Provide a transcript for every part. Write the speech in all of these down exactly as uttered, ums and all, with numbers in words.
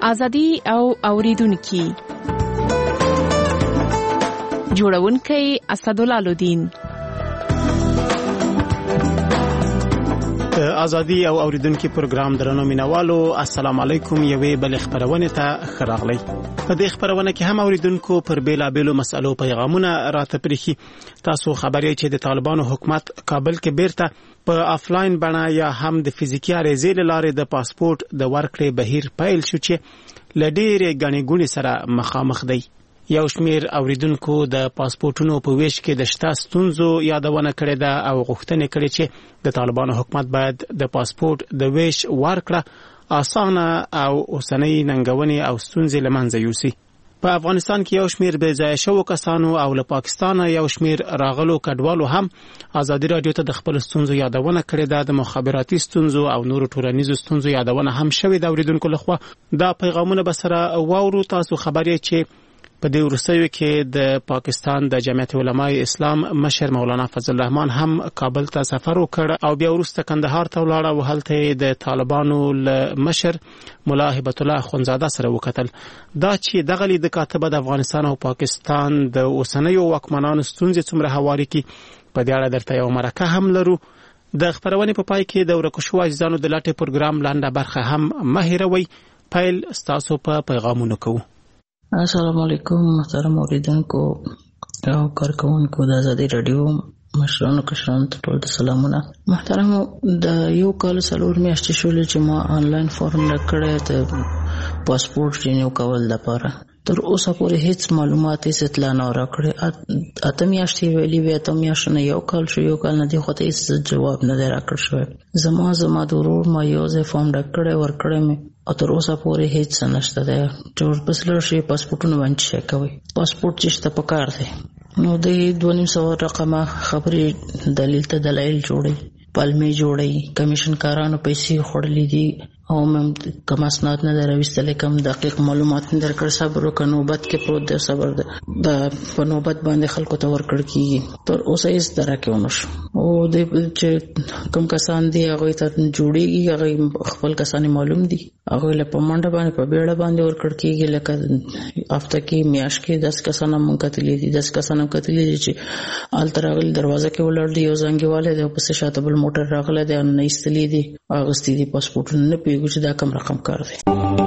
ازادي او اوریدونکو جوړونکي اسدالله لودین. ازادي او اوریدونکو پروګرام درنو مینوالو السلام علیکم. یوې بل خبرونه ته خراغلی. په دې خبرونه کې هم اوریدونکو پر بیلا بیلو مسالو پیغامونه راته پرېخي. تاسو خبرې چې د طالبانو حکومت کابل کې بیرته په آفلاین بڼه یا هم د فزیکي عریضې لارې د پاسپورت د ورکړې بهیر پیل شو چې لډېرې غني ګونې سره مخامخ دی. یو شمیر اوریدونکو د پاسپورتونو په ویش کې د شته ستونزو یادونه کړې ده او غوښتنه کړې چې د طالبانو حکومت باید د پاسپورت د ویش ورکړه اسانه او اوسنۍ ننګونې او ستونزې لمنځه یوسي. په افغانستان کې یو شمیر بې ځایه شوو کسانو او له پاکستان یو شمیر راغلو کډوالو هم ازادي رادیو ته د خپل ستونزو یادونه کړې ده. د مخابراتي ستونزو او نورو ټولنیزو ستونزو یادونه هم شوې ده. اوریدونکو لخوا دا پیغامونه به سره واورو. تاسو خبرې چې په دې ورسېو کې د پاکستان د جمعیت علماء اسلام مشر مولانا فضل الرحمن هم کابل ته سفر وکړ او بیا وروسته کندهار ته ولاړ او هلته د طالبانو مشر مولا هبت الله خونزاده سره وکتل. دا چې دغه لید کاتبه د افغانستان او پاکستان د اوسنیو واکمنانو ستونزې څومره هواري کی په دې اړه درته یو مرکه هم لرو. د خبرونه په پای کې د ورکوشو اجزانو د لاټه پروګرام لاندې برخه هم مهیروي. پیل ستاسو په پیغامونو کوو. السلام علیکم محترم اوریدونکو او کارکونکو د ازادي رادیو مشرانو کشرانو ته ټول سلامونه. محترم د یو کال څلور میاشتې شولې چې ما آنلاین فارم راکړی د پاسپورت رینیو کول لپاره. تر اوسه پورې هیڅ معلومات هیڅ اطلاع نه راکړې. اته میاشتې ویلې وې اته میاشتې نه یو کال شو یو کال نه دی خو ته هیڅ جواب نه دی راکړ شوی. زما زما د ورور ما یو ځای فارم راکړی ورکړی مې او تر اوسه پورې هیڅ نشته دی. چې ورپسې لاړ شي پاسپورټونه باندې چک کوي. پاسپورټ چې شته پکار دی نو د دوه نیم سوه رقمه خبرې دلیل ته دلایل جوړي پالمې جوړي. کمیشن کارانو پیسې خوړلې دي او مم کوم اسناد نه درويستل کوم دقیق معلومات نه درکړ. صبر وکړه نوبت کې پروت دی. صبر د په نوبت باندې خلکو ته ورکړ کیږي. تر اوسه هیڅ درکه ونه شو او د چې کوم کسان دي هغه ته جوړيږي هغه خپل کسان معلوم دي هغه له پمنډه باندې په بیړه باندې ورکړ کیږي. لکه هفته کې میاش کې دس کسان مونږ کتلې دي دس کسان کتلې دي چې التراغل دروازه کې ولر دي یو ځنګواله دی په شاته بل موټر راغله دی نه ایستلې دي اغستې دي پاسپورت نه پیږي دا کم رقم کار دی.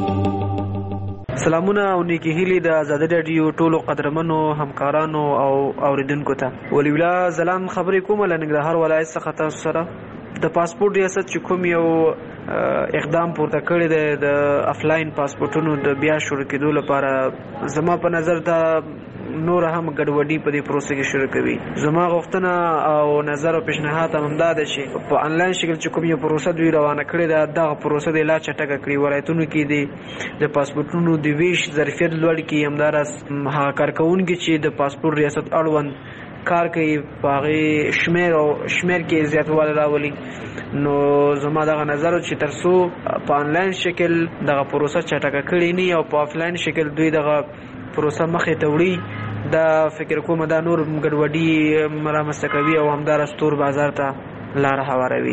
سلامونه او نیکی هیلې د ازادي رادیو ټولو قدرمنو همکارانو او اوریدونکو ته. ولی الله زلام خبرې کوم له ننګرهار ولایت څخه تاسو سره د پاسپورت ریاست چې کوم یو اقدام پورته کړی دی د افلاین پاسپورتونو د بیا شروع کېدو لپاره زما په نظر دا نور هم ګډوډي په دې پروسه کې شروع کوي. زما غوښتنه او نظر او پیشنهاد هم دا ده چې په انلاین شکل چې کوم یو پروسه دوی روانه کړې ده دغه پروسه د لا چټکه کړي. ولایتونو کې د پاسپورتونو د ویش ظرفیت لوړ کړي. همداراز هغه کارکونکي چې د پاسپورت ریاست اړوند کار کوي په هغې شمیر او شمیر کې زیاتوالی راولي. نو زما دغه نظر چې تر څو په انلاین شکل دغه پروسه چټکه کړي نه او په آفلاین شکل دوی دغه پروسه مخې ته وړي دا فکر کوم دا نور ګډوډي رامنځته کوي او همداراز تور بازار ته لار هواروي.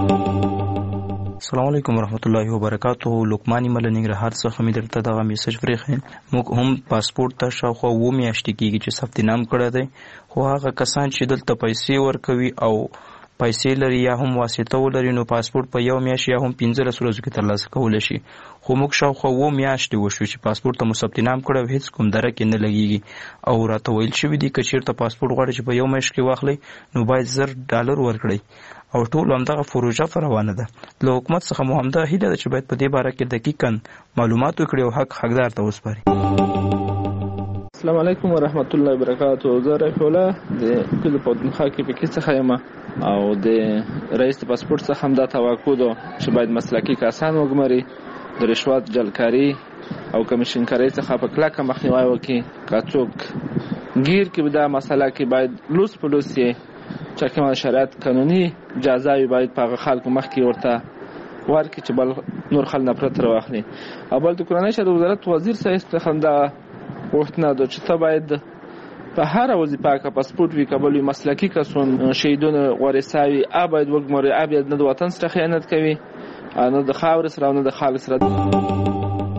السلام علیکم ورحمت الله وبرکاتہ. لقمانی مل ننګرهار څخه مې درته دغه میسج پرېښی. موږ هم پاسپورت ته شاوخوا اوه میاشتې کېږي چې ثبت نام کړی دی خو هغه کسان چې دلته پیسې ورکوي او پیسې لري یا هم واسطه ولري نو پاسپورت په یو میاشت یا هم پنځلس ورځو کې ترلاسه کولی شي. خو موږ شاوخوا اوه میاشتې وشو چې پاسپورت ته مو ثبت نام کړی او هېڅ کوم درکې نه لګېږي او راته ویل شوي دي که چېرته پاسپورت غواړئ چې په یو میاشت کې واخلئ نو باید زر ډالر ورکړئ او ټول همدغه پروژه روانه ده. له حکومت څخه مو همدا هیله ده چې باید په دې باره کې دقیقاً معلومات وکړي او حق حقدار ته وسپاري. السلام علیکم ورحمت الله وبرکاتہ. زه رفیع الله د کلي پښتونخوا کې پکې څخه یم او د رئیس پاسپورت څخه هم دا توقع ده چې باید مسلکي کسان وګماري د رشوت جلکاري او کمیشنکارۍ څخه په کلکه مخنیوی وکړي. که څوک گیر کې دا مسله کې باید لوس په لوس یې چې کوم شرایط قانوني اجازه وي باید په هغه خلکو مخکې ورته ورکړي چې بل نور خلک نفرت راواخلي. او بل د کورنۍ شؤون وزارت وزیر صاحب څخه دا غوښتنه ده چې ته باید په هر وظیفه کې پاسپورت وی کابل مسلکی کسون شهیدون غورساوي ابد وګمري ابد نه د وطن سره خیانت کوي نه د خاور سره نه د خالص سره.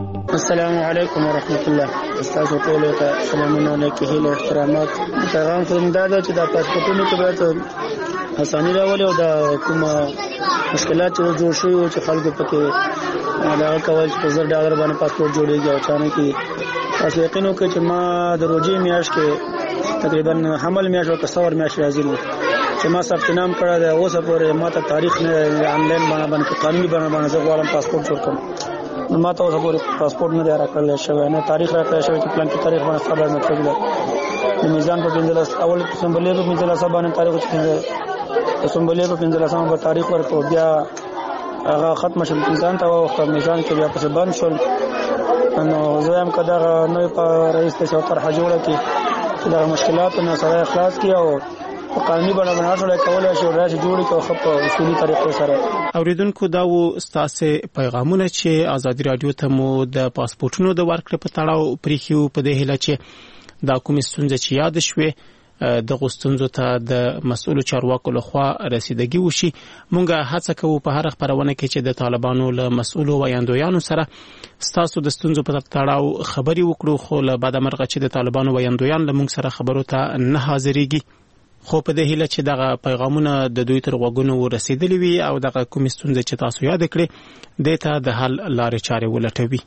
السلام علیکم ورحمت الله. تاسو ټول ته سلامونه او هیله احترامات. پیغام کوم دا چې د پاسپورتونو کې باید اساني راولي او د کومه مشکلات چې جوړ شوي او چې خلکو پکې دا کول چې زر ډالر باندې پاسپورت جوړیږي او چانه کې تاسو یقین وکړئ چې ما د روزي میاشت کې تقریبا حمل میاشت او تصور میاشت راځي نو چې ما ثبت نام کړی دی اوس پورې ما ته تاریخ نه آنلاین باندې باندې قانوني باندې زه غواړم پاسپورت جوړ کړم نو ما ته اوس پورې پاسپورت نه دی راکړل شوی نه تاریخ راکړل شوی چې پلان کې تاریخ باندې خبر نه کړل د میزان په پنځلس اول سمبلې په پنځلس باندې تاریخ چې د سمبلې په پنځلس باندې تاریخ ورکو بیا هغه ختم شول میزان ته وخت میزان کې بیا پس بند شول نو زه هم کدا نو په رئیس ته طرح جوړه کې دا مشکلات نه سره اخلاص کیو قانوني باندې باندې کولای شو راځي جوړي کو خپ اصولي طریقې سره. اوریدونکو دا و ستاسو پیغامونه چې ازادي رادیو ته مو د پاسپورتونو د ورکړې په تړاو پریخیو په دې هله چې دا کوم ستونزې چې یاد شوه د غوستونزو ته د مسؤل چارواکو لخوا رسیدګي وشي. مونږه هڅه کوو په هر خبرونه کې چې د طالبانو له مسؤل ویاندویانو سره ستاسو د ستونزو په تړاو خبري وکړو خو له بعد مرغه چې د طالبانو ویاندویان له مونږ سره خبرو ته نه حاضرېږي. خو په دې هیله چې دغه پیغامونه د دوی تر غوږونو ورسېدلي وي او دغه کومې ستونزې چې تاسو یاد کړې دې ته د حل لارې چارې ولټوي.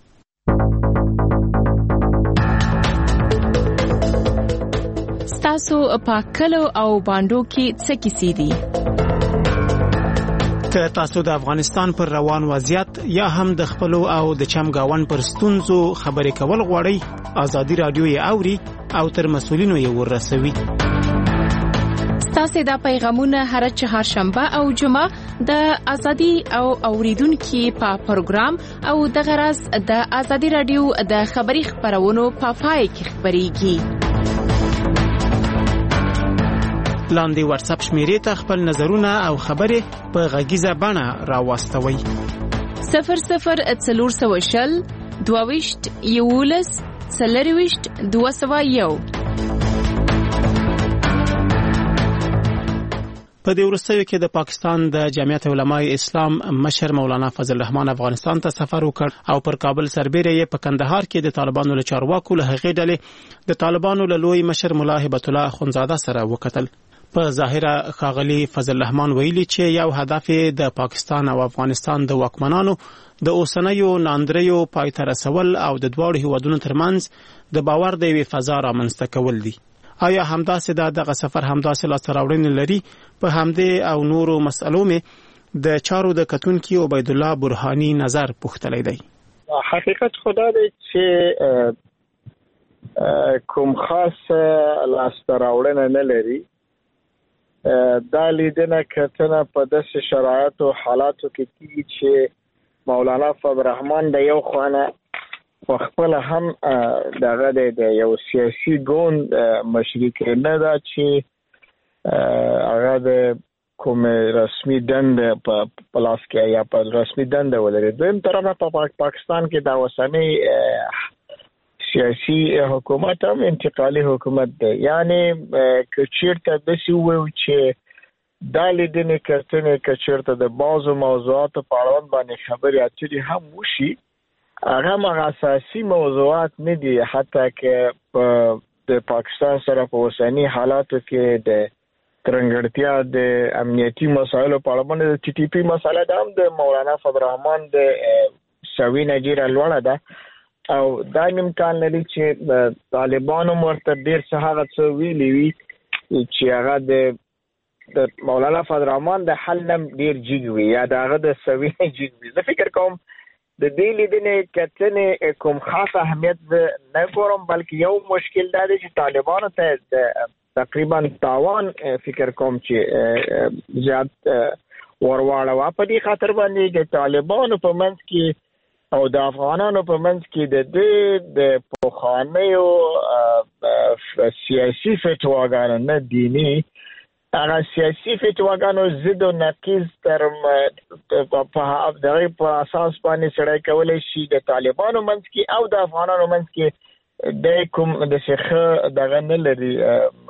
ستاسو په کلو او باندو کې څه کیسې دي؟ که تاسو د افغانستان پر روان وضعیت یا هم د خپلو او د چمګاون پر ستونزو خبرې کول غواړئ ازادي رادیو یې اوري او تر مسؤلینو یې ورسوي. تاسو دا پیغامونه هر چهارشنبه او جمعه د ازادي او اوریدونکو په پروګرام او د غرض د ازادي رادیو د خبري خبرونو په پای کې خبريږي. لاندې واتس اپ شمیرې ته خپل نظرونه او خبرې په غږیزه بڼه راوستوي. صفر صفر څلور سوه شل دوه ویشت یولس څلور ویشت دوه سوه یو. په دې وروستیو کې د پاکستان د جمعیت علماء اسلام مشر مولانا فضل الرحمن افغانستان ته سفر وکړ او پر کابل سربېره یې په کندهار کې د طالبانو له چارواکو له هغې ډلې د طالبانو له لوی مشر ملا هبت الله اخونزاده سره وکتل. په ظاهره ښاغلي فضل الرحمن ویلي چې یو هدف د پاکستان او افغانستان د واکمنانو د اوسنیو ناندریو پای ته رسول او د دواړو هیوادونو ترمنځ د باور د یوې فضا رامنځته کول دي. آیا همداسې دا دغه سفر همداسې لاسته راوړنې لري؟ په همدې او نورو مسئلو مې د چارو د کتونکي عبید الله برهانی نظر پوښتلی دی. حقیقت خدا دی چې کوم خاص لاسته راوړنه نه لري. دا لیدنه کتنه په داسې شرایطو حالاتو کې کیږي چې مولانا فضل الرحمن د یو خوانه خپل هم دغه د یو سیاسي ګوند مشرک نه دا چې هغه د کوم رسمي دند په پلاس کې یا په رسمي دند ولري. دویم طرف په پاکستان کې دا وسنی سیاسي حکومت هم انتقالي حکومت دی. یعنی کچیرته د سی وو چې دا لیدنې کتنې کچیرته د بعضو موضوعاتو په اړه باندې خبرې اترې هم وشي هغه مغه اساسي موضوعات نه دي. حتی که په د پاکستان سره په اوسنی حالاتو کې د ترنګړتیا د امنیتي مسایلو په اړه باندې د ټي ټي پی مسله د هم د مولانا فضل الرحمن د سوي نجیره لوړه ده او دا امکان لري چې طالبانو مرته ډیر څه هغه څه ویلي وي چې هغه د د مولانا فضل الرحمن د حل نم ډیر جګ وي یا دغه د سوي جګ وي. زه فکر کوم د دې لیدنې کتنې کوم خاص اهمیت نه ګورم بلکې یو مشکل دا دی چې طالبانو ته تقریبا تاوان فکر کوم چې زیات ورواړه و په دې خاطر باندې چې طالبانو په منځ کې او د افغانانو په منځ کې د دې د پخوانیو سیاسي فتواګانو نه دیني هغه سیاسي فتواګانو ضد او نقیض تر په دغه په اساس باندې سړی کولای شي د طالبانو منځ کې او د افغانانو منځ کې د کوم د شیخه دغه نه لري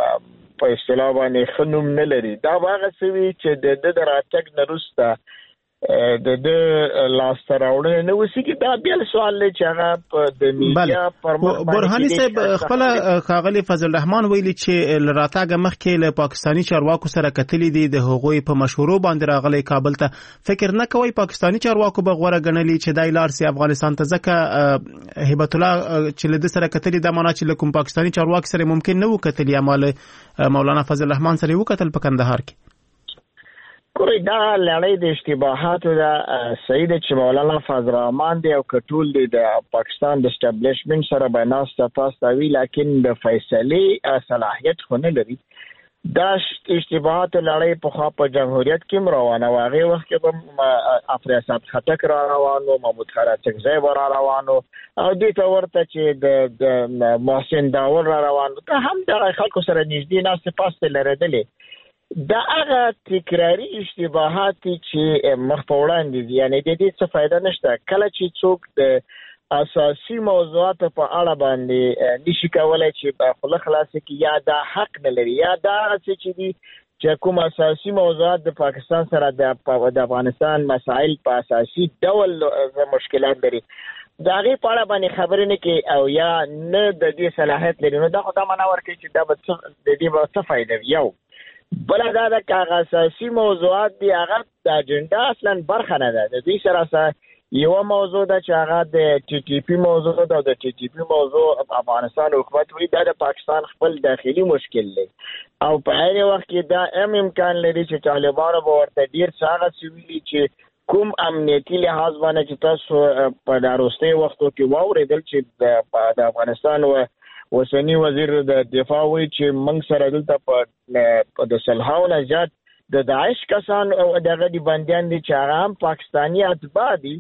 په اصطلاح باندې خنوم نه لري. دا هغه څه وی چې د د راتګ نه وروسته د د لاس راوړنه نو وسیږي دا بیا سوال لري چې هغه په د میډیا پر مخ برهاني صاحب خپل خاغلی فضل الرحمن ویلي چې لراتاګه مخکې له پاکستانی چارواکو سره کتلې دي د هغوی په مشورو باندې راغلي کابل ته فکر نه کوي پاکستانی چارواکو به غوړه غنلي چې دای لار سي افغانستان ته ځکه هیبت الله چې له سره کتلې د معنا چې کوم پاکستانی چارواکي سره ممکن نه وکتلې عمل مولانا فضل الرحمن سره وکتل په کندهار کې کوي دا لړۍ د اشتباهاتو دا سید چې مولانا فضل الرحمن دی او کټول دی د پاکستان د اسټابلیشمنت سره بناس تاسو وی لیکن د فیصله صلاحیت خونه لري دا اشتباهات لړۍ په خوا په جمهوریت کې روانه واغې وخت کې په افریقا خټک را روانو محمود خراچک زای را روانو او د تورته چې د محسن داور را روانو ته هم د خلکو سره نږدې ناس پاسته لريدلې دا هغه تکراری اشتباهات چې مخ په وړاندې دي یعنی د دې څه فائدہ نشته کله چې څوک د اساسي موضوعات په اړه باندې نشي کولای چې خپل خلاص کې یا دا حق نه لري یا دا چې دي چې کوم اساسي موضوعات د پاکستان سره د افغانستان مسائل په اساسي ډول مشکلات لري دا غي په اړه باندې خبرې نه کوي او یا نه د دې صلاحیت لري نو دا خو دا معنا ورکوي چې دا د دې څه فائدہ یو بل دا د کاغذ اساسي موضوعات دی هغه د اجنډا اصلا برخه نه ده د دې سره سره یو موضوع ده چې هغه د ټي ټي پی موضوع ده د ټي ټي پی موضوع افغانستان حکومت وی دا د پاکستان خپل داخلي مشکل دی او په هر وخت کې دا هم امکان لري چې طالبانو به ورته ډیر څنګه سویلي چې کوم امنیتي لحاظ باندې چې تاسو په داروستي وختو کې واوریدل چې د افغانستان و وسنی وزیر د دفاع وی چې موږ سره دلته په د سلهاو نجات د داعش کسان او دغه دی بنديان دي چې هغه هم پاکستانی اتباع دي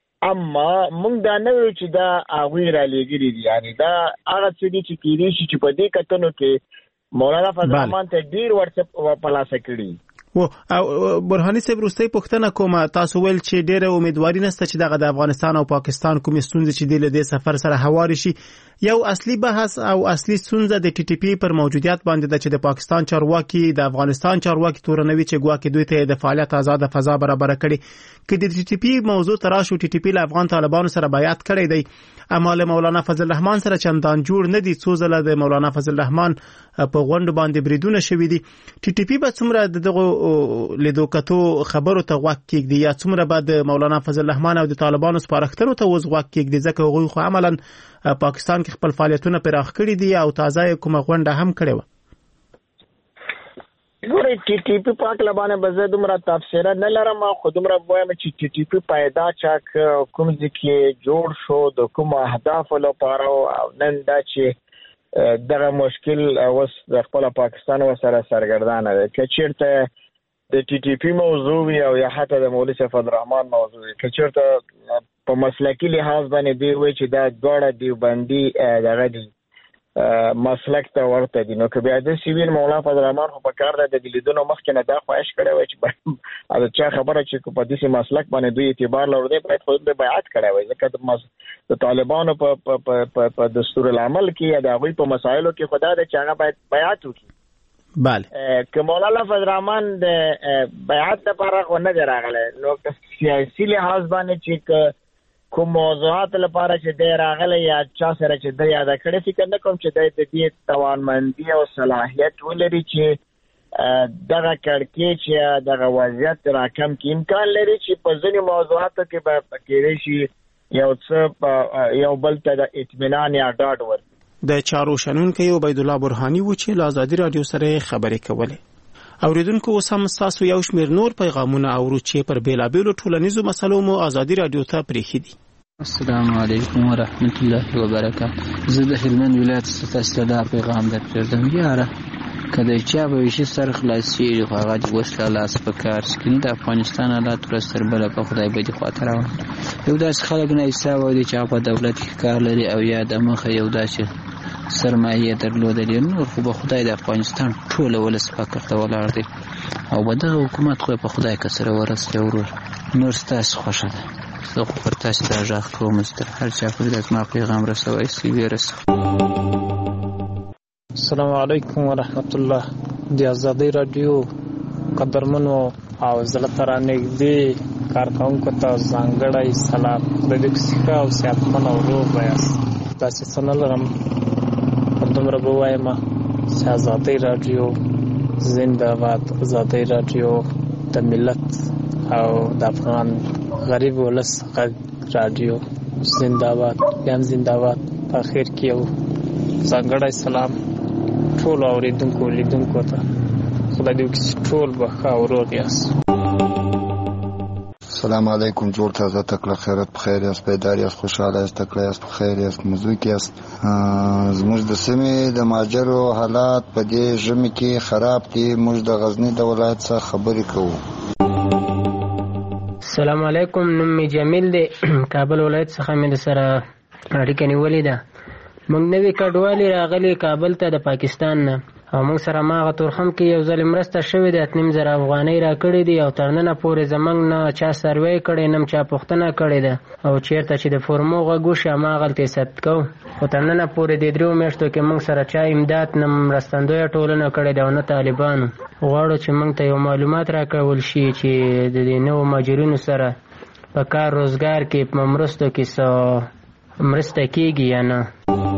اما موږ دا نه ویل چې دا هغه را لګري دي یعنی دا هغه څه دي چې کیږي چې په دې کتنو کې مولانا فضل الرحمن ته ډیر ورڅ په لاس کړی و برهاني صاحب روستي پښتنه کومه تاسو ول چې ډېره امیدواري نشته چې دغه د افغانستان او پاکستان کوم ستونزې چې د دې سفر سره هواري شي یو اصلي بحث او اصلي ستونزه د ټي ټي پی پر موجودیت باندې ده چې د پاکستان چارواکي د افغانستان چارواکي تورنوي چې ګواکې دوی ته د فعالیت آزاد فضا برابر کړي کې د ټي ټي پی موضوع تراشو ټي ټي پی له افغان طالبانو سره بیعت کړی دی اما له مولانا فضل الرحمن سره چندان جوړ نه دي څو ځله د مولانا فضل الرحمن په غونډه باندې بریدونه شوې دي ټي ټي پی به څومره دغه لیدو کتو خبرو ته غوږ کېږدي یا څومره به د مولانا فضل الرحمن او د طالبانو سپارښتنو ته وز غوږ کېږدي ځکه هغوی خو عملاً پاکستان کې خپل فعالیتونه پراخ کړي دي او تازه کومه غونډه هم کړې و ګورې ټي ټي پی پاک لبانه بزه دومره تفسیر نه لرم خو دومره وایم چې ټي ټي پی پیدا چاک کوم ځکه جوړ شو د کوم اهداف لپاره او نن دا چې دغه مشکل اوس د خپل پاکستان سره سرګردانه ده چې چیرته د ټي ټي پی موضوع او یا حتی د مولوی فضل الرحمن موضوع چې چیرته په مسلکی لحاظ باندې دی وای چې دا ډوړه دیوبندي دغه دی مسلک ته ورته دي نو که بیا د سیویل مولانا فضل الرحمن خو په کار د لیدونو مخکې نه دا خواهش کړی وای چې دا چا خبره چې په دې مسلک باندې دوی اعتبار لري باید خو د بیعت کړی وای ځکه د طالبانو په په په دستور العمل کې دا غوي په مسایلو کې خدای د چاغه باید بیعت وکړي بله که مولانا فضل الرحمن د بیعت لپاره خو نه راغلی نو سیاسي لحاظ باندې چې کوم موضوعات لپاره چې د راغله یا چا سره چې د یاد کړی فکر نه کوم چې د دې توانمندي او صلاحیت ولري چې دغه کړکې چې دغه وضعیت راکم کې امکان لري چې په ځینې موضوعاتو کې به پکې شي یو څه یو بل ته د اطمینان یا ډاډ ورکړي د چارو شنونکو عبید الله برهاني و چې له آزادي رادیو سره خبرې کولې اوریدونکو اوس هم تاسو یو شمېر نور پیغامونه اورو چې پر بیلابېلو ټولنیزو مسلو مو آزادي رادیو ته پرېښي دي السلام علیکم ورحمت الله وبرکاته زه د هلمند ولایت څخه دا پیغام درکړم یاره کله چې به شي سر خلاصي هغه د وسله لاس په کار سکین د افغانستان حالات پر سر بل په خدای به دي خاطر یو داس خلک نه حساب ودی چې په دولت کې کار لري او یا د مخه یو داسې سرمایه درلودل نو خو به خدای د افغانستان ټول ولس فکر ته ولاړ دي او به د حکومت خو په خدای کسره ورسته ورور نور ستاسو خوښه ده زه خو پر تاسو دا ژغ کوم ستر هر چا په دې ما پیغام رسوي سی ویرس السلام علیکم ورحمت الله د آزادی رادیو قدرمنو او زړه ترانه دې کارکوونکو ته ځانګړی سلام. د دې ښه او صحتمند او روغ یاست. داسې څه نه لرم، پر دومره به ووایم چې ازادۍ راډیو زنده باد. ازادۍ راډیو د ملت او د افغان غریب ولس غږ راډیو زنده باد. یم زنده باد. په اخر کې یو ځانګړی سلام ټولو اورېدونکو لیدونکو ته. خدای دې وکړي چې ټول به ښه او روغ یاست. السلام علیکم. جوړ تازه تکړه خیرت په خیر یاست، بیدار یاست، خوشحاله یاست، تکړه یاست، په خیر یاست، مزوک یاست. زموږ د سیمې د ماجرو حالات په دې ژمي کې خراب دي. موږ د غزني د ولایت څخه خبرې کوو. السلام علیکم. نوم می جمیل دی. کابل ولایت څخه مې د سره اړیکه نیولې ده. موږ نوې کډوالي راغلي کابل ته د پاکستان نه، او موږ سره ماغه تورخم کې یو ځل مرسته شوې ده. اتنیم زره افغانۍ را کړې دي او تر ننه پورې زموږ نه چا سروې کړې، نه چا پوښتنه کړې ده. او چېرته چې د فورمو غږ وشي هماغلته یې ثبت کوو. خو تر ننه پورې د دریو میاشتو کې موږ سره چا امداد نه مرستندویه ټولنه کړې ده او نه طالبانو. غواړو چې موږ ته یو معلومات راکول شي چې د دې نوو مهاجرینو سره په کار روزګار کې په مرستو کې څه مرسته کېږي یا نه.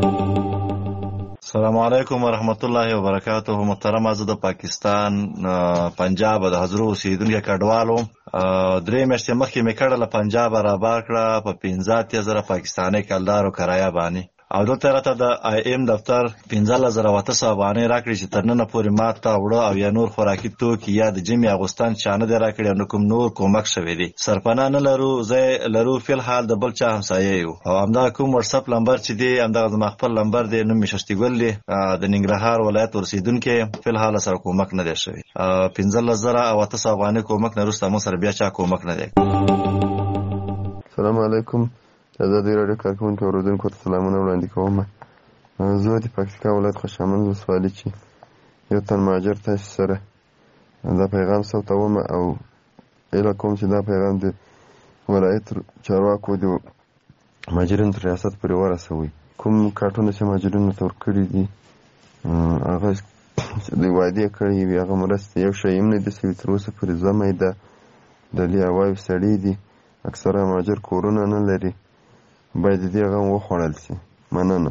السلام علیکم ورحمت الله وبرکاته. محترم، زه د پاکستان پنجاب د حضرو اوسیدونکی کډوالو. درې میاشتې مخکې مې کډه له پنجاب رابار کړه په پنځه اتیا زره پاکستاني کلدارو کرایه باندې، او دلته راته د آی ایم دفتر پنځلس زره اته سوه افغانۍ راکړي چې تر ننه پورې ما ته اوړه او یا نور خوراکي توکي یا د جمعې اغوستن چا نه دی راکړي او نه کوم نور کومک شوی دی. سرپناه نه لرو، ځای لرو فلحال د بل چا همسایه یو. او همدغه کوم وټساپ نمبر چې دی همدغه زما خپل نمبر دی. نوم مې ششتیګل دی، د ننګرهار ولایت اوسېدونکی. فلحال سره کومک نه دی شوی. پنځلس زره او اته سوه افغانۍ کومک نه وروسته موږ سره بیا چا کومک نه دی. السلام علیکم. ازادي راډیو کارکوونکو اورېدونکو ته سلامونه وړاندې کوم. زه د پکتیکا ولایت خوشامند ولسوالي چې یو تن مهاجر تاسو سره دا پیغام ثبتوم او ایله کوم چې دا پیغام د ولایت چارواکو د مهاجرینو تر ریاست پورې ورسوي. کوم کارټونه چې مهاجرینو ته ورکړي دي هغه د وعدې کړي وي هغه مرستې یو شی هم نه دي سوي تر اوسه پورې. زمه د ډلې هوایو سړي دي، اکثره مهاجر کورونه نه لري، باید دې هغه وخوړل شي. مننه.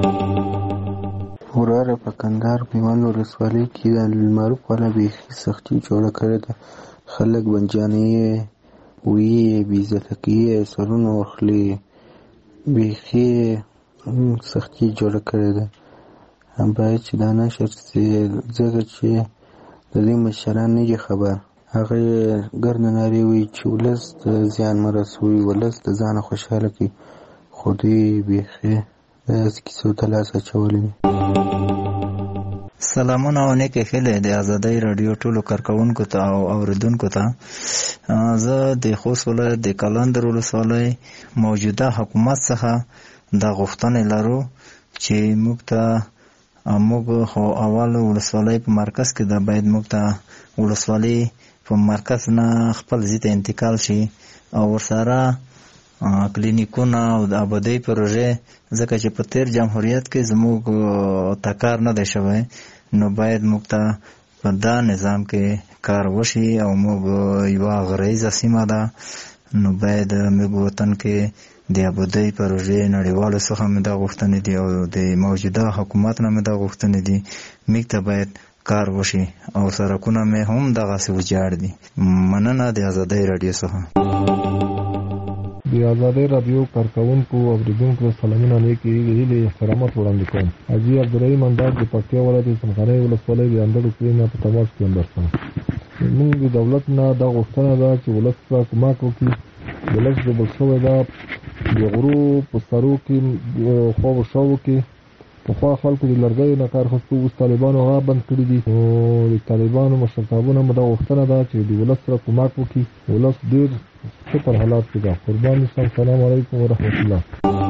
وراره په کندهار پیمال ولسوالۍ کې د المعروف والا بیخي سختي جوړه کړې ده. خلک بنجانې ویې بېعزته کوي، سرونه ورخلي، بیخي سختي جوړه کړې ده. باید چې دا نشر شي، ځکه چې د دې مشران نه دي خبر. هغه ګرد نارې وایي چې ولس د زیان مه رسوي، ولس د ځانه خوشحاله کړي، خو دوی بیخي داسې کیسو ته لاس اچولی وي. سلامونه او نیکې هیلې د ازادۍ راډیو ټولو کارکوونکو ته او اوریدونکو ته. زه د خوست ولایت د کلندر ولسوالۍ موجوده حکومت څخه دا غوښتنې لرو چې موږ ته موږ خو اول ولسوالۍ په مرکز کې ده، باید موږ ته ولسوالۍ په مرکز نه خپل ځای ته انتقال شي او ورسره کلینیکونه او د آبادۍ پروژې، ځکه چې په تیر جمهوریت کې زموږ ته کار نه دی شوی، نو باید موږ ته په دا نظام کې کار وشي. او موږ یوه غرایزه سیمه ده، نو باید موږ وطن کې د آبادۍ پروژې نړیوالو څخه مې دا غوښتنې دي او د موجوده حکومت نه مې دا غوښتنې دي. موږ ته باید کار وشي او سرکونه مې هم دغسې وچاړ دي. مننه د ازادۍ راډیو څخه. د ازادۍ راډیو کارکوونکو او اوریدونکو سلامونه نیکې هیلې احترامات وړاندې کوم. حاجي عبدالرحیم انداز د پکتیا ولایت څمکنۍ ولسوالۍ د اندړو کلي نه په تماس کې یم درسم. موږ د دولت نه دا غوښتنه ده چې ولس ته کومک وکړي. ولس ژوبل شوی ده د غرو په سرو کې خواب و شاو کې. پخوا خلکو د لرګیو نه کار اخیستو، اوس طالبانو هغه بند کړي دي. نو د طالبانو مشرتابونه مو دا غوښتنه ده چې د ولس سره کومک وکړي. ولس ډېر خطر حالات کې ده. قربان شم. سلام علیکم ورحمت الله.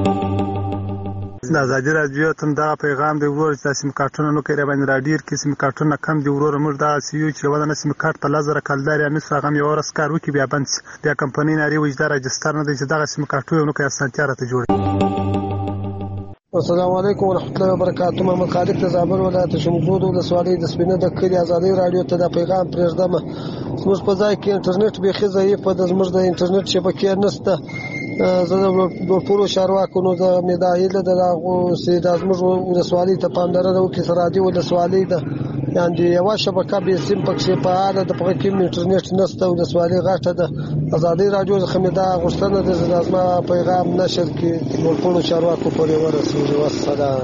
د ازادي راډیو ته دا پیغام دی ور چې سیم کارتونه نو کوي باندې راډیر کې سیم کارتونه کم دی ورور موږ دا سیو چې ودانه سیم کارت په لزر کلدار یا مس هغه یو ورس کار وکي بیا بند بیا کمپنی ناری وجدار رجستر نه دی چې دا سیم کارتونه نو کوي اسانتیا راته جوړي. السلام علیکم ورحمۃ اللہ وبرکاتہ. محمد خالد د زابل ولایت شمزود ولسوالۍ د سپینه د کلي ازادي رادیو ته د پیغام پرېږدم. زموږ په ځای کې انټرنیټ بیخي ضعیف ده، زموږ د انټرنیټ شبکې نشته. زه د لوړپوړو چارواکو نو د مې دا هیله ده چې دا زموږ ولسوالۍ ته پاملرنه وکړي. سرحدي ولسوالۍ ده، یعنې یوه شبکه بې سیم پکښې فعاله ده، په هغې کې انټرنیټ نشته. ولسوالۍ غټه ده. ازادي رادیو څخه مې دا غوښتنه ده چې دا زما پیغام نشر کړي، لوړپوړو چارواکو پورې ورسېږي. والسلام.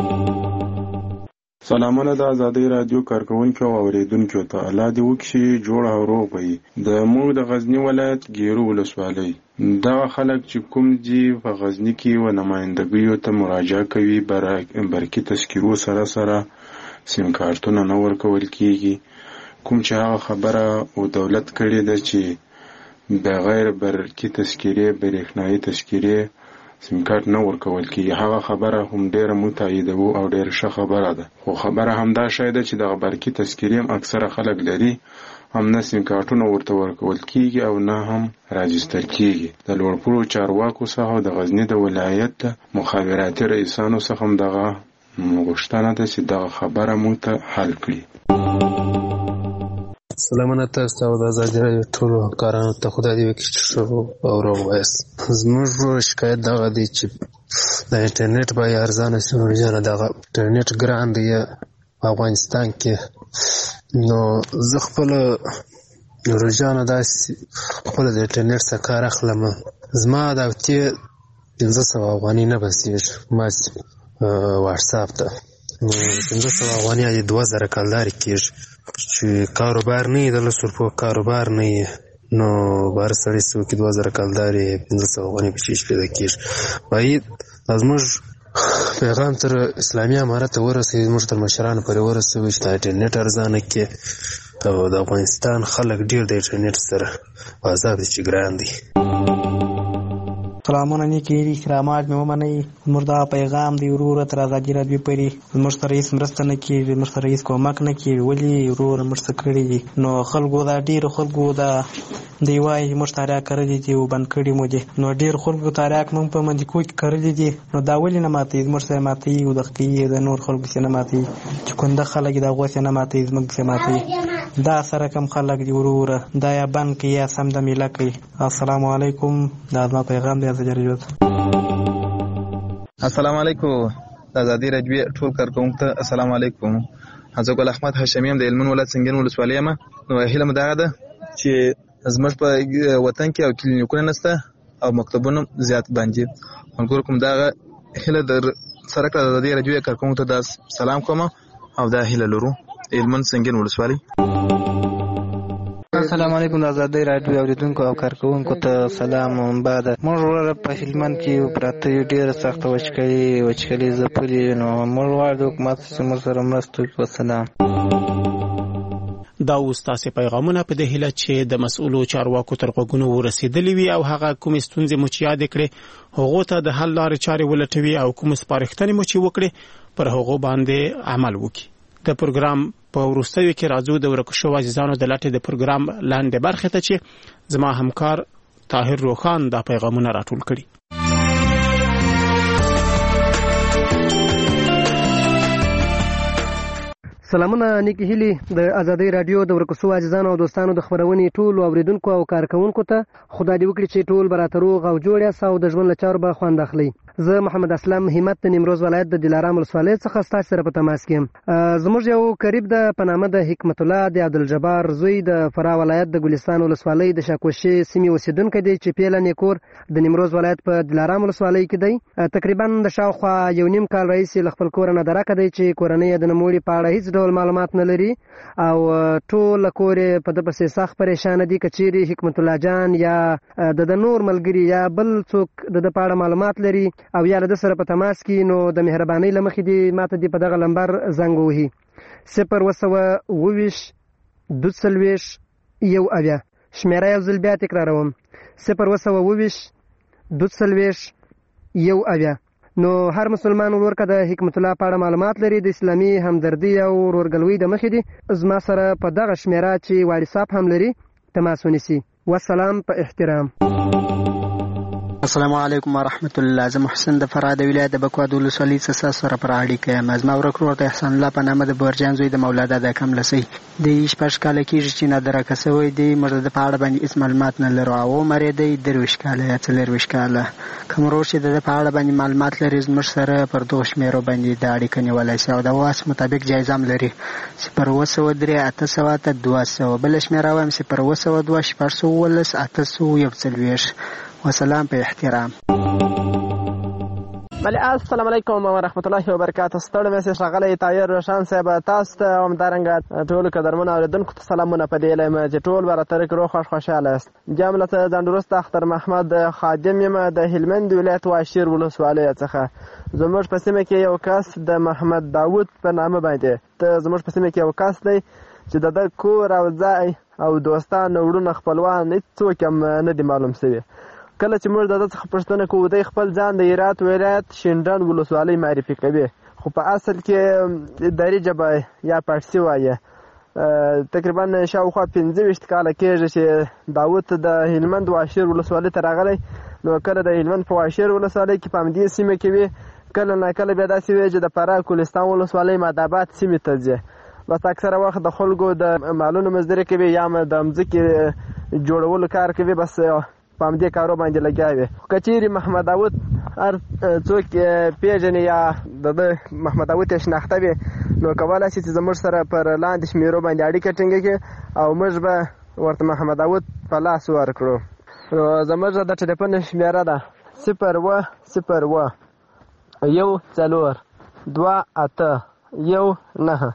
سلامونه د ازادي رادیو کارکونکو او اوریدونکو ته. الله دې وکړي جوړ او روغ وي. د موږ د غزنی ولایت ګیرو ولسوالۍ دغه خلک چې کوم دي په غزنی کې و نمائندګیو ته مراجعه کوي، برقي تذکیرو سره سره سیم کارتونه نه ورکول کیږي. کوم چې هغه خبره او دولت کړې ده چې بغیر برقي تذکیرې برېښنایي تذکیرې سیم کارت نه ورکول کیږي، هغه خبره هم ډیره متایدوو او ډیره ښه خبره ده. خو خبره همدا شی ده چې دغه برقي تذکیرې هم اکثره خلک لري، هم نه سیم کارتونه ورته ورکول کیږي او نه هم راجستر کیږي. د لوړپوړو چارواکو څخه د غزنی د ولایت د مخابراتي رئیسانو څخه هم دغه غوښتنه ده چې دغه خبره موږ ته حل کړي. سلامونه تاسو او د ازادي رادیو ټولو کارانو ته. خدای دې وکړي چې ښه او روغ وایاست. زموږ شکایت دغه دی چې د انټرنیټ بیه ارزانه شي. ورجانه دغه انټرنیټ ګران دی په افغانستان کې. نو زه خپله ورجانه داسې خپله د انټرنیټ څخه کار اخلم. زما د هفتې پنځه سوه افغانۍ نه بسېږي ما واټساپ ته. پنځه سوه افغانۍ د دوه زره کلدارې کېږي چې کاروبار نه وي، د لسو روپو کاروبار نه وي، نو بهر سړی څه وکړي دوه زره کلدارې پنځه سوه افغانۍ په چیش پیدا کېږي. باید دا زموږ پیغام تر اسلامي امارت ته ورسوي، زموږ تر مشرانو پورې ورسوي چې دا انټرنیټ ارزانه کړي. او د افغانستان خلک ډېر د انټرنیټ سره په عذاب دي چې ګران دي. سلامونه نیکې هیلې احترامات مې ومنئ. زموږ دا پیغام دی وروره تر ازادي رادیو پورې. زموږ سره هېڅ مرسته نه کېږي، زموږ سره هېڅ کومک نه کېږي. ولې وروره موږ څه کړي دي؟ نو خلکو دا ډېرو خلکو دا دی وایي موږ تاریاک کرلي دي او بند کړي مو دي. نو ډېر خلکو تاریاک موږ په مندیکو کې کرلي دي. نو دا ولې نه ماتوي؟ زموږ سره ماتوي او د خکې د نور خلکو سره نه ماتوي. چې کنده خلک د هغو سره نه ماتوي، زموږ سره ماتوي. دا سره کم خلک دي وروره دا یا بند کړي یا سم د میله کوي. السلام علیکم. دا زما پیغام دی ازادي رادیو ته. السلام علیکم د ازادي رادیو ټول کارکونکو ته السلام علیکم. زه ګل احمد هاشمي یم د هلمند ولایت سنګین ولسوالۍ یم. نو هیله مې دغه ده چې زموږ په وطن کې او کلینیکونه نشته او مکتبونه زیات باندې ملګرو کوم دغه هیله در سره کړه. د ازادي رادیو کارکونکو ته دا سلام کوم او دا هیله لرو هلمند سنګین ولسوالۍ. السلام علیکم د ازادي رادیو اوریدونکو او کارکونکو ته سلام. بعد موږ وروره په هلمند کې پراته یو ډېره سخته وچکالي وچکالي ځپلې. نو موږ غواړو د حکومت چې موږ سره مرسته وکړي. والسلام. دا اوس تاسې پیغامونه په دې هیله چې د مسؤلو چارواکو تر غوږونو ورسېدلي وي او هغه کومې ستونزې مو چې یادې کړې هغو ته د حل لارې چارې ولټوي او کوم سپارښتنې مو چې وکړې پر هغو باندې عمل وکړي. د پروګرام په وروستیو کې راځو د ورکو شوو عزیزانو د لټې د پروګرام لاندې برخې ته چې زما همکار طاهر روخان دا پیغامونه راټول کړي. سلامونه نیکې هیلې د ازادي رادیو د ورکو شوو عزیزانو او دوستانو د خبرونې ټولو اوریدونکو او کارکونکو ته. خدای دې وکړي چې ټول به راته روغ او جوړ یاست او د ژوند له چارو به خوند اخلئ. زه محمد اسلم همت د نیمروز ولایت د دلارام ولسوالۍ څخه ستاسو سره په تماس کې یم. زموږ یو قریب د په نامه د حکمت الله د عبدالجبار زوی د فراه ولایت د ګلستان ولسوالۍ د شاکوشي سیمې اوسیدونکی دی چې پیله نیکور د نیمروز ولایت په دلارام ولسوالۍ کې دی. تقریبا د شاوخوا یو نیم کال راهیسې له خپل کوره نه درکه دی چې کورنۍ یې د نوموړي په اړه هیڅ ډول معلومات نه لري او ټول کور یې په ده پسې سخت پریشانه دي. که چیرې حکمت الله جان یا د د نور ملګري یا بل څوک د ده په اړه معلومات لري او یا له ده سره په تماس کې، نو د مهربانۍ له مخې دې ماته دې په دغه لمبر زنګ ووهي صفر اوه سوه اوه ویشت دوه څلوېښت یو اویا. شمېره یو ځل بیا تکراروم صفر اوه سوه اوه ویشت دوه څلوېښت یو اویا. نو هر مسلمان ورور که د حکمت الله په اړه معلومات لري د اسلامي همدردي او ورورګلوۍ د مخې دي زما سره په دغه شمېره چې واټساپ هم لري تماس ونیسي. والسلام په احترام. السلام علیکم ورحمت الله. زه محسن د فراه د ولایت د بکواد ولسوالۍ څخه سره پر اړیکه یم. زما ورک ورور د احسان الله په نامه د برجان زوی د مولا دادا کملسۍ د شپږ کاله کېږي چې نادرکه شوی دی. موږ د په اړه باندې هېڅ معلومات نه لرو. او عمر یې دی درویشت کاله یا څلرویشت کاله. کوم ورور چې د په اړه باندې معلومات لري زموږ سره پر دغو شمېرو باندې د اړیکه نیولی شي او د وس مطابق جایزه هم لري. صفر اوه سوه درې اته سوه اته دوه سوه. بله شمېره وایم صفر اوه سوه دوه شپږ سوه اوولس اته سوه یو څلوېښت. وسلام په احترام. بله السلام علیکم ورحمت الله وبرکاته. ستړی مسیج راغلی طاهر روشن صاحب تاسو ته همدارنګه ټولو قدرمنو اورېدونکو ته سلامونه په دې هیله یم چې ټول به راته روغ خوښ خوشحاله یاست. جام له ځانډروسته اختر محمد خادم یم د هلمند ولایت واشیر ولسوالۍ څخه. زموږ په سیمه کې یو کس د محمد داود په نامه باندې ته زموږ په سیمه کې یو کس دی چې د ده کور او ځای او دوستان وروڼه خپلوان هېڅوک هم نه دي معلوم شوي. کله چې موږ د ده څخه پوښتنه کوو دی خپل ځان د هرات ولایت شینډنډ ولسوالۍ معرفي کوي، خو په اصل کې دري ژبه یا پارسي وایي. تقریبا شاوخوا پنځه ویشت کاله کېږي چې داود د هلمند واشیر ولسوالۍ ته راغلی. نو کله د هلمند په واشیر ولسوالۍ کې په همدې سیمه کې وي، کله ناکله بیا داسې وي چې د فراه کولستان ولسوالۍ مادآباد سیمې ته ځي. بس اکثره وخت د خلکو د مالونو مزدوري کوي یا د مځکې جوړولو کار کوي، بس په همدې کارو باندې لګیا وي. که چیرې محمد داود هر څوک پیژني یا د ده محمد داود یې شناخته وي نو کولی شي چې زموږ سره پر لاندې شمېرو باندې اړیکه ټینګه کړي او موږ به ورته محمد داود په لاس ورکړو. نو زموږ د ټلیفون شمېره ده صفر اوه صفر اوه یو څلور دوه اته یو نهه.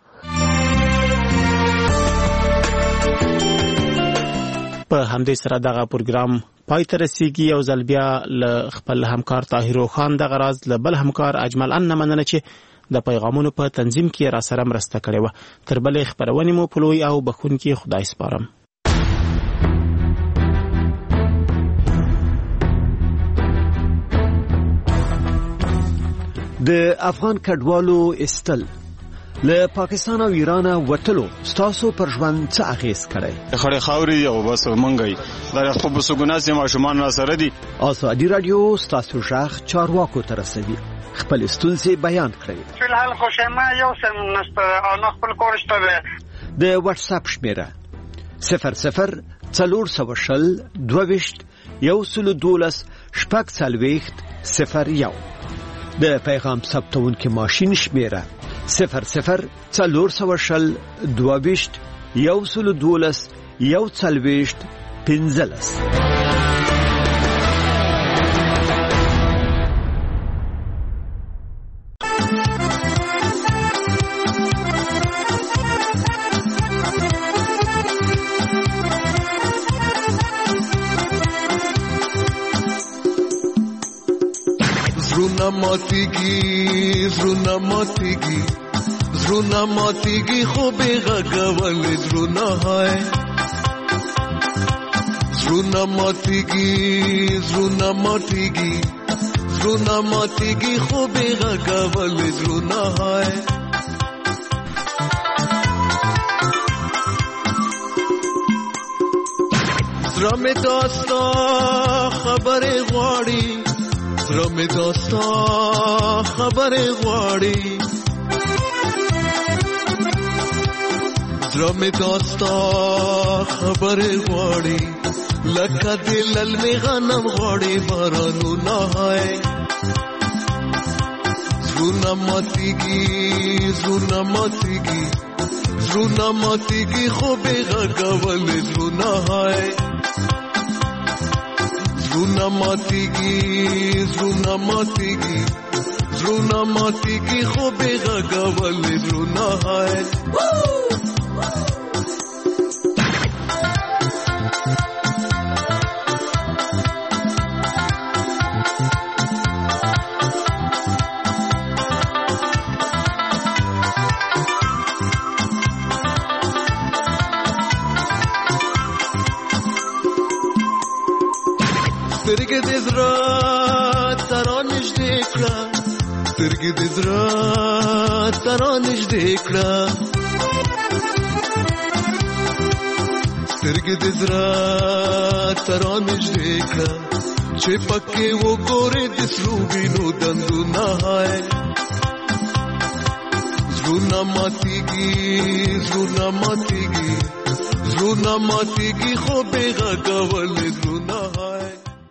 په همدې سره دغه پروګرام پای ته رسیږي. یو ځل بیا له خپل همکار طاهر روخان دغه راز له بل همکار اجمل ان نه مننه چې د پیغامونو په تنظیم کې را سره مرسته کړې وه. تر بلې خپرونې مو په لوی او بخښونکي خدای سپارم. د افغان کډوالو استل له پاکستان او ایران وټلو ستاسو پر ژوند څه اغیز کړی؟ خړې خاوري او بس منګي دا خو په سګوناسي ماشومان را سره دي. ازادي رادیو ستاسو ژغ چارواکو ته رسوي. خپل ستونزې بیان کړئ. فلحال خوشما یو سم نشته او خپل کورشته د واتس اپ شمیره صفر صفر څلور سوه شل دوه ویشت یو سلو دولس شپږ څلوېښت صفر یو. د پیغام ثبتونکي ماشین شمیره صفر صفر څلور سوه شل دوه ویشت یو سلو دولس یو څلوېښت پنځلس. زړونه ماتېږي زړونه ماتېږي زړونه ماتېږي خو بېغږول زړونه هاي زړونه ماتېږي زړونه ماتېږي زړونه ماتېږي خو بېغږول زړونه هاي. زړه مې داستا خبرې غواړي زړه مې داستا خبرې غواړي زړه مې داستا خبرې غواړي لکه د للمې غنم غواړي بارانونه هاي. زړونه ماتېږي زړونه ماتېږي زړونه ماتېږي خو بېغږول زړونه هاي. زړونه ماتېږي زړونه ماتېږي زړونه ماتېږي خو بېغږول زړونه هاي. سترګې د زړه تر نږدې کړه سترګې د زړه تر نږدې کړه سترګې د زړه تر نږدې کړه چې پکې وګورې د سرو وینو دندونه هاي زړونه ماتېږي زړونه ماتېږي زړونه ماتېږي خو بې غږه ولې زړونه هاي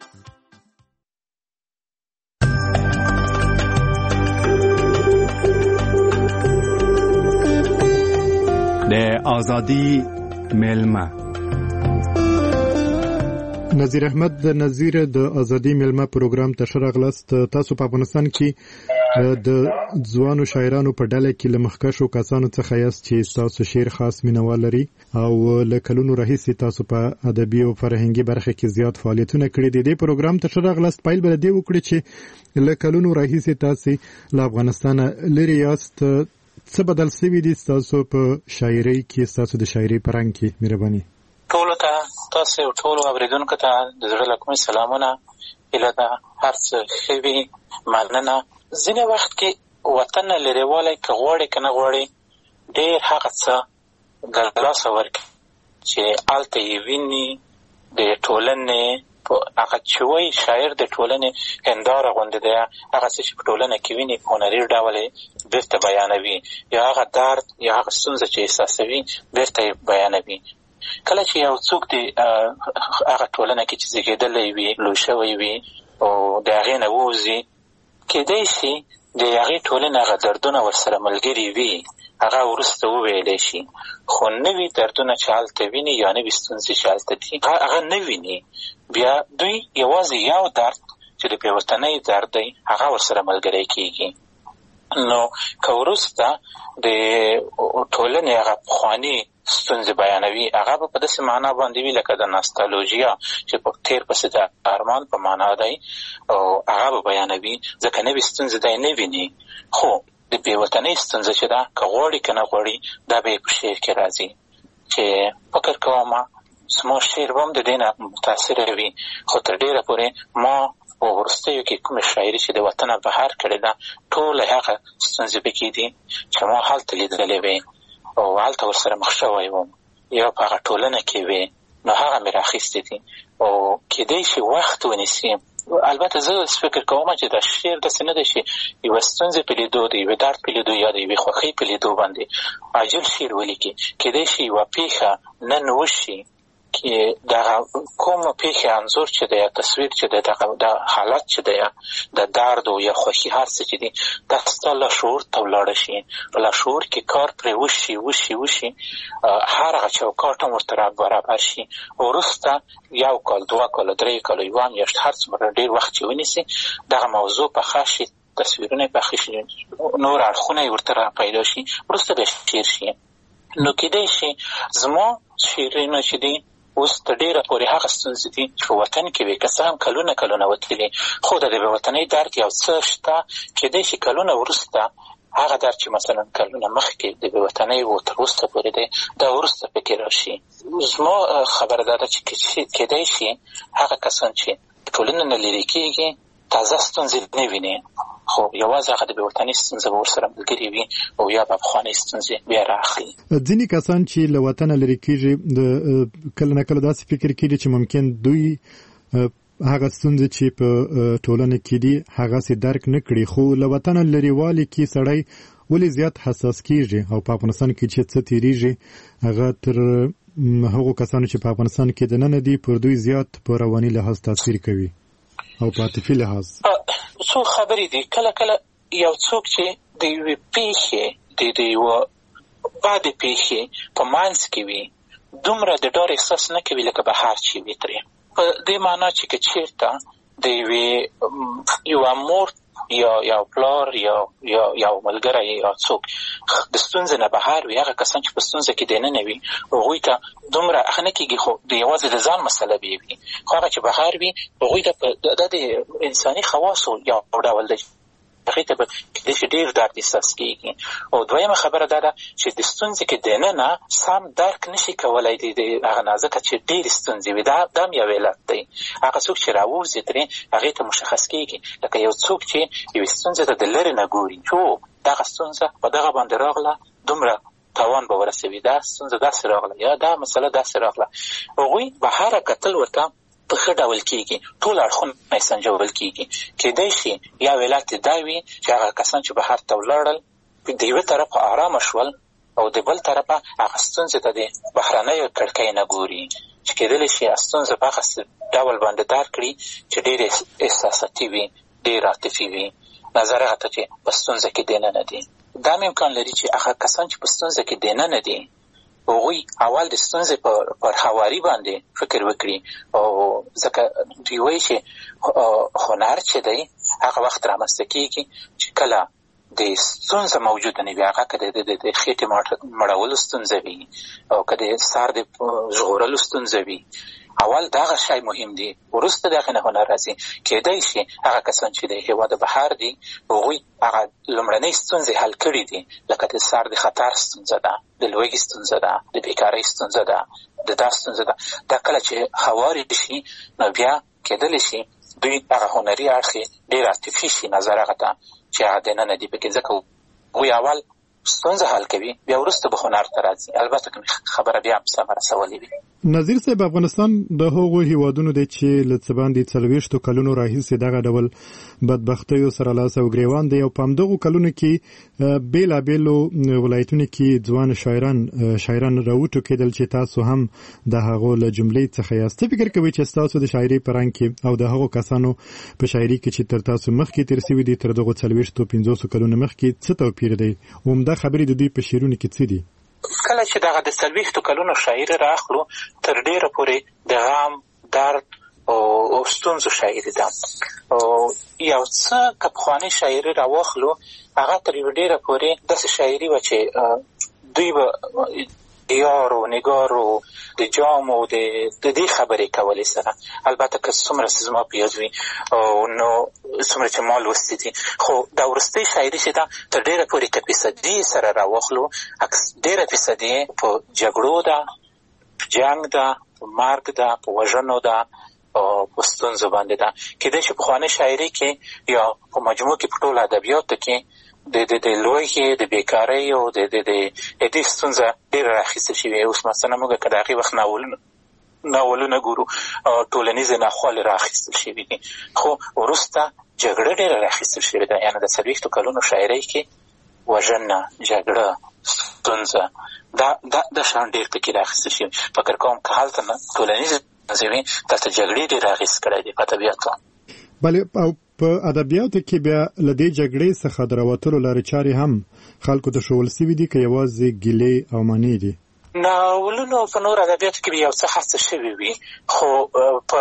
د ازادي میلمه نذیر احمد د نذیر د ازادي میلمه پروګرام ته شرغلست. تاسو په افغانستان کې د ځوانو شاعرانو په ډله کې له مخکښو کسانو څخه یاست چې تاسو شعر خاص مینوال لري او له کلونو راهیسې تاسو په ادبي او فرهنګي برخه کې زیات فعالیتونه کړي دي. د پروګرام ته شرغلست پایل بل دی وکړي چې له کلونو راهیسې تاسو له افغانستان لري یاست. څه بدل شوي دي تاسو په شاعرۍ کې، تاسو د شاعرۍ په رنګ کې؟ مهرباني. ټولو ته، تاسو ټولو اوریدونکو ته د زړه له کومې سلامونه، هیله ده هر څه ښه وي، مننه. ځینې وخت کې وطن نه لرېوالی که غواړي که نه غواړي ډېر هغه څه د لاسه ورکړي چې هلته یې ویني د ټولنې هغه چې وایي شاعر د ټولنې هنداره غوندې دی، هغه څه چې په ټولنه کې ویني په هنري ډول یې بېرته بیانوي، یا هغه درد یا هغه ستونزه چې احساسوي بېرته یې بیانوي. کله چې یو څوک د هغه ټولنه کې چې زېږېدلی وي، لوی شوی وي او د هغې نه ووځي، کېدای شي د هغې ټولنې هغه دردونه ورسره ملګري وي، هغه وروسته وویلی شي، خو نوي دردونه چې هلته ویني یا نوي ستونزې چې هلته دي هغه نه ویني. بیا دوی یوازې یو درد چې د بېوطنۍ درد دی هغه ورسره ملګری کېږي. نو که وروسته د ټولنې هغه پخواني ستونزې بیانوي، هغه به په داسې معنا باندې وي لکه د ناستالوژیا چې په تېر پسې د ارمان په معنا دی، او هغه به بیانوي ځکه نوې ستونزې دی نه ویني. خو د بېوطنۍ ستونزه چې ده که غواړي که نه غواړي دا به یې په شعر کې راځي، چې فکر کوم زما شعر به هم د دې نه متاثره وي. خو تر ډېره پورې ما په وروستیو کې کومې شاعري چې د وطنه بهر کړې ده ټوله هغه ستونزې پکې دي چې ما هلته لیدلې وې او هلته ورسره مخ شوی وم یا په هغه ټولنه کې وې، نو هغه مې راخیستې دي او کېدای شي وخت ونیسي. البته زه فکر کوم چې دا شعر داسې نه دی چې یوه ستونزې په لیدو د یوې درد په لیدو یا د یوې خوښۍ په لیدو باندې عاجل شعر ولیکي. کېدای شي یوه پېښه نن وشي کې دغه کومه پېښې انځور چې دی یا تصویر چې دی دغه د حالت چې دی د درد او یا خوښي هر څه چې دي دا ستا لاشعور ته ولاړه شي، په لاشعور کې کار پرې وشي وشي وشي هر هغه چوکاټ هم ورته برابر شي. وروسته یو کال، دوه کاله، درې کاله، یوه میاشت، هر څومره ډېر وخت چې ونیسي دغه موضوع پخه شي، تصویرونه یې پخې شي، نور اړخونه یې ورته را پیدا شي، وروسته به شعر شي. نو کېدای شي زما شعرونه چې دي اوس تر ډېره پورې هغه ستونزې دي چې په وطن کې وي، که څه هم کلونه کلونه وتلي، خو د بېوطنۍ درد یو څه شته. کېدای شي کلونه وروسته هغه درد چې مثلا کلونه مخکې د بېوطنۍ و تر وروسته پورې دی دا وروسته پکې راشي. زما خبره دا ده چې کېدای شي هغه کسان چې ټولنه نه لرې کېږي تازه ستونزې نه ویني، خو یوازې هغه د بېوطنۍ ستونزه به ورسره ملګري وي او یا به پخوانۍ ستونزې بیا راخلي. ځینې کسان چې له وطنه لرې کېږي د کله نه کله داسې فکر کېږي چې ممکن دوی هغه ستونزې چې په ټولنه کې دي هغسې درک نه کړي، خو له وطنه لرېوالي کې سړی ولې زیات حساس کېږي او په افغانستان کې چې څه تېرېږي هغه تر هغو کسانو چې په افغانستان کې دننه دي پر دوی زیات په رواني لحاظ تاثیر کوي او په عاطفي لحاظ؟ څو خبرې دي. کله کله یو څوک چې د یوې پېښې د یوه بدې پېښې په منځ کې وي دومره د ډار احساس نه کوي لکه بهر چې وي ترې، په دې معنا چې که چېرته د یوې یوه مور یا یو پلار یا یا یو ملګری یا څوک د ستونزې نه بهر وي، هغه کسان چې په ستونزه کې دننه وي هغوی ته دومره هغه نه کېږي، خو د یوازې د ځان مسله به وي، خو هغه چې بهر وي هغوی ته دا د انساني خواصو یو ډول دی، هغې ته به کېدای شي ډېر درد احساس کېږي. او دویمه خبره دا ده چې د ستونزې کې دننه سم درک نشي کولی د هغه نه، ځکه چې ډېرې ستونزې وي، دا هم یو علت دی. هغه څوک چې راووځي ترې هغې ته مشخص کېږي، لکه یو څوک چې یوې ستونزې ته د لرې نه ګوري چې دغه ستونزه په دغه باندې راغله دومره تاوان به ورسوي، دا ستونزه داسې راغله یا دا مسله داسې راغله، هغوی بهره کتل ورته په ښه ډول کېږي، ټول اړخونه یې سنجول کېږي. کېدای شي یا علت یې دا وي چې هغه کسان چې بهر ته ولاړل د یوه طرفه ارامه شول او د بل طرفه هغه ستونزې ته د بهرنیو کړکۍ نه ګوري، چې کېدلی شي ستونزه په هغه ډول باندې دار کړي چې ډېر احساساتي وي، ډېر عاطفي وي، نظر هغه ته چې په ستونزه کې دننه دي. دا هم امکان لري چې هغه کسان چې په ستونزه کې دننه دي هغوی اول د ستونزې پر هواري باندې فکر وکړي، او ځکه دوی وایي چې هنر چې دی هغه وخت رامنځته کېږي چې کله د ستونزه موجوده نه وي، هغه که د خېټې مړولو ستونزه وي او که د سر د ژغورلو ستونزه وي، اول دغه شی مهم دی، وروسته د هغې نه هنر راځي. کېدای شي هغه کسان چې د هېواد بهر دي هغوی هغه لومړنۍ ستونزې حل کړي دي، لکه د سر د خطر ستونزه ده، د لوږې ستونزه ده، د بیکارۍ ستونزه ده، د دا ستونزه ده. دا کله چې هوارې شي نو بیا کېدلی شي دوی هغه هنري اړخ یې ډېر عاطفي شي، نظر هغه ته چې هغه دننه دي پکې، ځکه هغوی اول ستونزه حل کوي بیا وروسته به هنر ته راځي. البته که خبره بیا هم سمه رسولې وي. نظیر صاحب، افغانستان د هغو هیوادونو دی چې له څه باندې څلوېښتو کلونو راهیسې دغه ډول بدبختیو سره لاس او ګریوان دی، او په همدغو کلونو کې بېلابېلو ولایتونو کې ځوان شاعران شاعران راوټوکېدل چې تاسو هم د هغو له جملې څخه یاست. څه فکر کوئ چې ستاسو د شاعري په رنګ کې او د هغو کسانو په شاعري کې چې تر تاسو مخکې تېر سوي دي، تر دغو څلوېښتو پنځوسو کلونو مخکې څه توپیر دی؟ عمده خبرې د دوی په شعرونو کې څه دي؟ کله چې دغه د څلوېښتو کلونو شاعري راخلو تر ډېره پورې د غم، درد او ستونزو شاعري ده. یو څه که پخوانۍ شاعري راواخلو هغه تر یوه ډېره پورې داسې شاعري وه چې دوی به د یارو نګارو د جامو د دې خبرې کولې سره. البته که څومره چې زما په یاد وي نو څومره چې ما لوستي دي، خو دا وروستۍ شاعري چې ده تر ډېره پورې که فیصدي سره راواخلو ډېره فیصدي په جګړو ده، په جنګ ده، په مرګ ده، په وژنو ده او په ستونزو باندې ده. کېدای شي پخوانۍ شاعري کې یا په مجموع کې په ټولو ادبیاتو کې د د د لوږې، د بیکارۍ او د د د دې ستونزه ډېره راخیستل شوې. اوس مثلا موږ که د هغې وخت ناولونه ناولونه ګورو ټولنیزې ناخوالې راخیستل شوي دي، خو وروسته جګړه ډېره راخیستل شوې ده. یعنې د څلوېښتو کلونو شاعرۍ کې وژنه، جګړه، ستونزه دا دا د شان ډېر پکې راخیستل شوي. فکر کوم که هلته ټولنیزې ستونزې وي دلته جګړې ډېر اغېز کړی دی په ادبیاتو. بلې او په ادبیاتو کې بیا له دې جګړې څخه د راوتلو لارې چارې هم خلکو ته ښوول سوي دي که یوازې ګیلې او منې دي؟ ناولونو په نور ادبیاتو کې یو څه هڅه شوې وي، خو په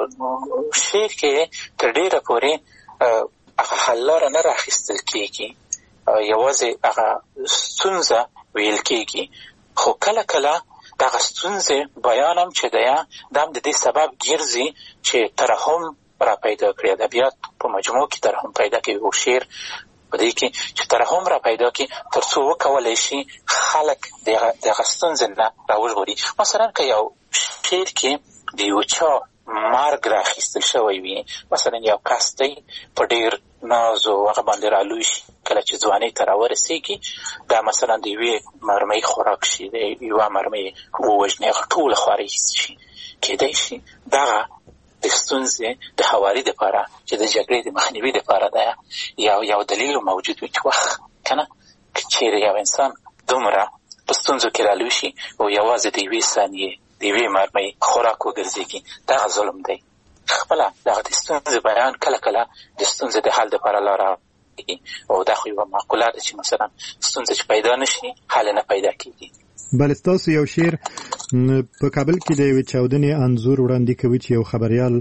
شعر کې تر ډېره پورې هغه حل لاره نه راخیستل کېږي، یوازې هغه ستونزه ویل کېږي. خو کله کله دغه ستونزې بیان هم چې دی دا هم د دې سبب ګرځي چې ترحم را پیدا کړي. ادبیات په مجموع کې ترحم پیدا کوي او شعر په دې کې چې ترحم را پیدا کړي تر څو وکولی شي خلک دغه ستونزې نه راوژغوري. مثلا که یو شعر کې د یو چا مرګ راخیستل شوی وي، مثلا یو کس دی په ډېر ناز او هغه باندې رالوی شي، کله چې ځوانۍ ته راورسېږي دا مثلا د یوې مرمۍ خوراک شي، د یوه مرمۍ ووژني، هغه ټوله خوارۍ شي. کېدای شي دغه د ستونزې د هواري دپاره چې د جګړې د مخنیوي دپاره ده یو یو دلیل موجود وي چې وخت که نه که چېرې یو انسان دومره په ستونزو کې رالوی شي او یوازې د یوې ثانیې د یوې مرمۍ خوراک وګرځېږي، دغه ظلم دی. خپله دغه د ستونزې بیان کله کله د ستونزې د حل دپاره لاره او دا خو یوه معقوله ده چې مثلا ستونزه چې پیدا نه شي حل نه پیدا کېږي. بله، ستاسو یو شعر په کابل کې د یوې چاودنې انځور وړاندې کوي چې یو خبریال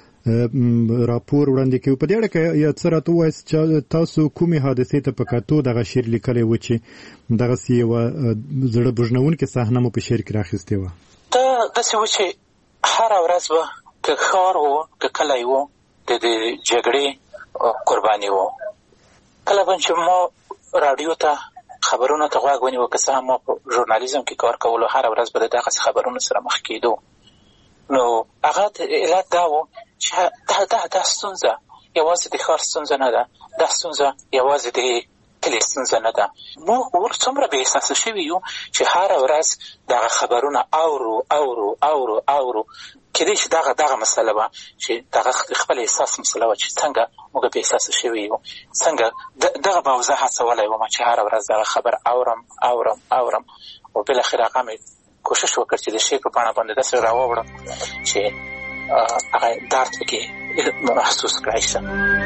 راپور وړاندې کوي. په دې اړه که یا څه راته ووایاست چې تاسو کومې حادثې ته په کتو دغه شعر لیکلی و چې دغسې یوه زړه بوژنونکې صحنه مو په شعر کې راخیستې وه؟ دا داسې و چې هره ورځ به که ښار و که کلی و د د جګړې قرباني و. کله به چې ما راډیو ته خبرونو ته غوږ ونیو، که څه هم ما په ژورنالیزم کې کار کولو، هره ورځ به د دغسې خبرونو سره مخ کېدو. نو هغه علت دا و چې دا دا دا ستونزه یوازې د ښار ستونزه نه ده، دا ستونزه یوازې د کلي ستونزه نه ده. موږ ور څومره بې احساسه شوي یو چې هره ورځ دغه خبرونه اورو اورو اورو اورو کېدای شي دغه دغه مسله وه چې دغه خپل احساس مسله وه چې څنګه موږ بې احساسه شوي یو، څنګه دغه به زه هڅولی وم چې هره ورځ دغه خبر اورم اورم اورم او بالاخره هغه مې کوشش وکړ چې د شعر په بڼه باندې داسې راووړم چې هغه درد پکې محسوس کړی شم.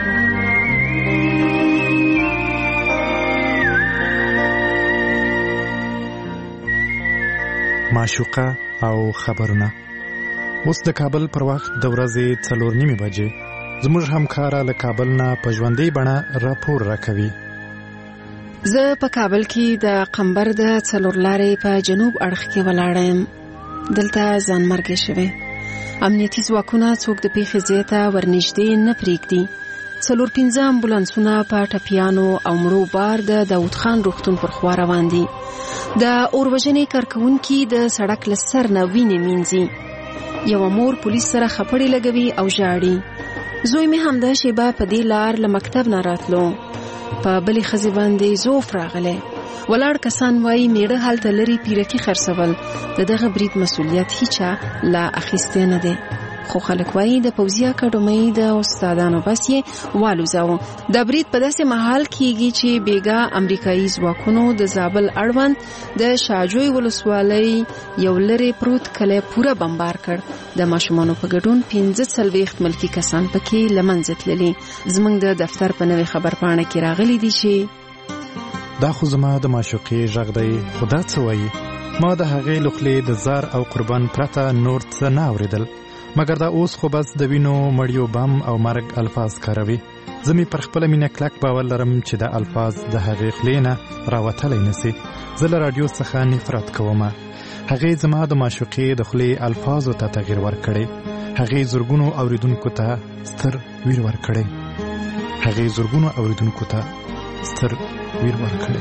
معشوقه او خبرونه. اوس د کابل پر وخت د ورځې څلور نیمې بجې زموږ همکاره له کابل نه په ژوندۍ بڼه راپور راکوي. زه په کابل کې د قمبر د څلور لارې په جنوب اړخ کې ولاړه یم. دلته ځانمرګي شوی. امنیتي ځواکونه څوک د پیښې ځای ته ورنږدې نه پرېږدي. څلور پنځه امبولانسونه په ټپیانو او مړو بار د داود خان روغتون پر خوا روان دي. د اوروژنې کارکونکي د سړک له سر نه وینې مینځي. یوه مور پولیس سره خپړې لګوي او ژاړي. زوی مې همدا شیبه په دې لار له مکتب نه راتلو. په بلې ښځې باندې زوف راغلی. ولاړ کسان وایي میړه هلته لري پیرکي خرڅول. د دغه برید مسؤلیت هیچا لا اخیستی نه دی. خو خلک وایي د پوځي اکاډمۍ د استادانو بس یې والوځاوه. دا برید په داسې مهال کېږي چې بیګا امریکایي ځواکونو د زابل اړوند د شاجوی ولسوالۍ یو لرې پروت کلی پوره بمبار کړ. د ماشومانو په ګډون پنځه څلوېښت ملکي کسان پکې له منځه تللي. زموږ د دفتر په نوې خبرپاڼه کې راغلي دي چې دا خو زما د معشوقې غږ دی، خو دا څه وایي؟ ما د هغې له خولې د زار او قربان پرته نور څه نه اورېدل، مګر دا اوس خو بس د وینو مړیو بم او مرګ الفاظ کاروي. زه مې پر خپله مینه کلک باور لرم چې دا الفاظ د هغې خولې نه راوتلی نسي. زه له راډیو څخه نفرت کومه. هغې زما د معشوقې د خولې الفاظو ته تغییر ورکړی. هغې زرګونو اوریدونکو ته ستر ویر ورکړی. هغې زرګونو اوریدونکو ته ستر ویر ورکړی.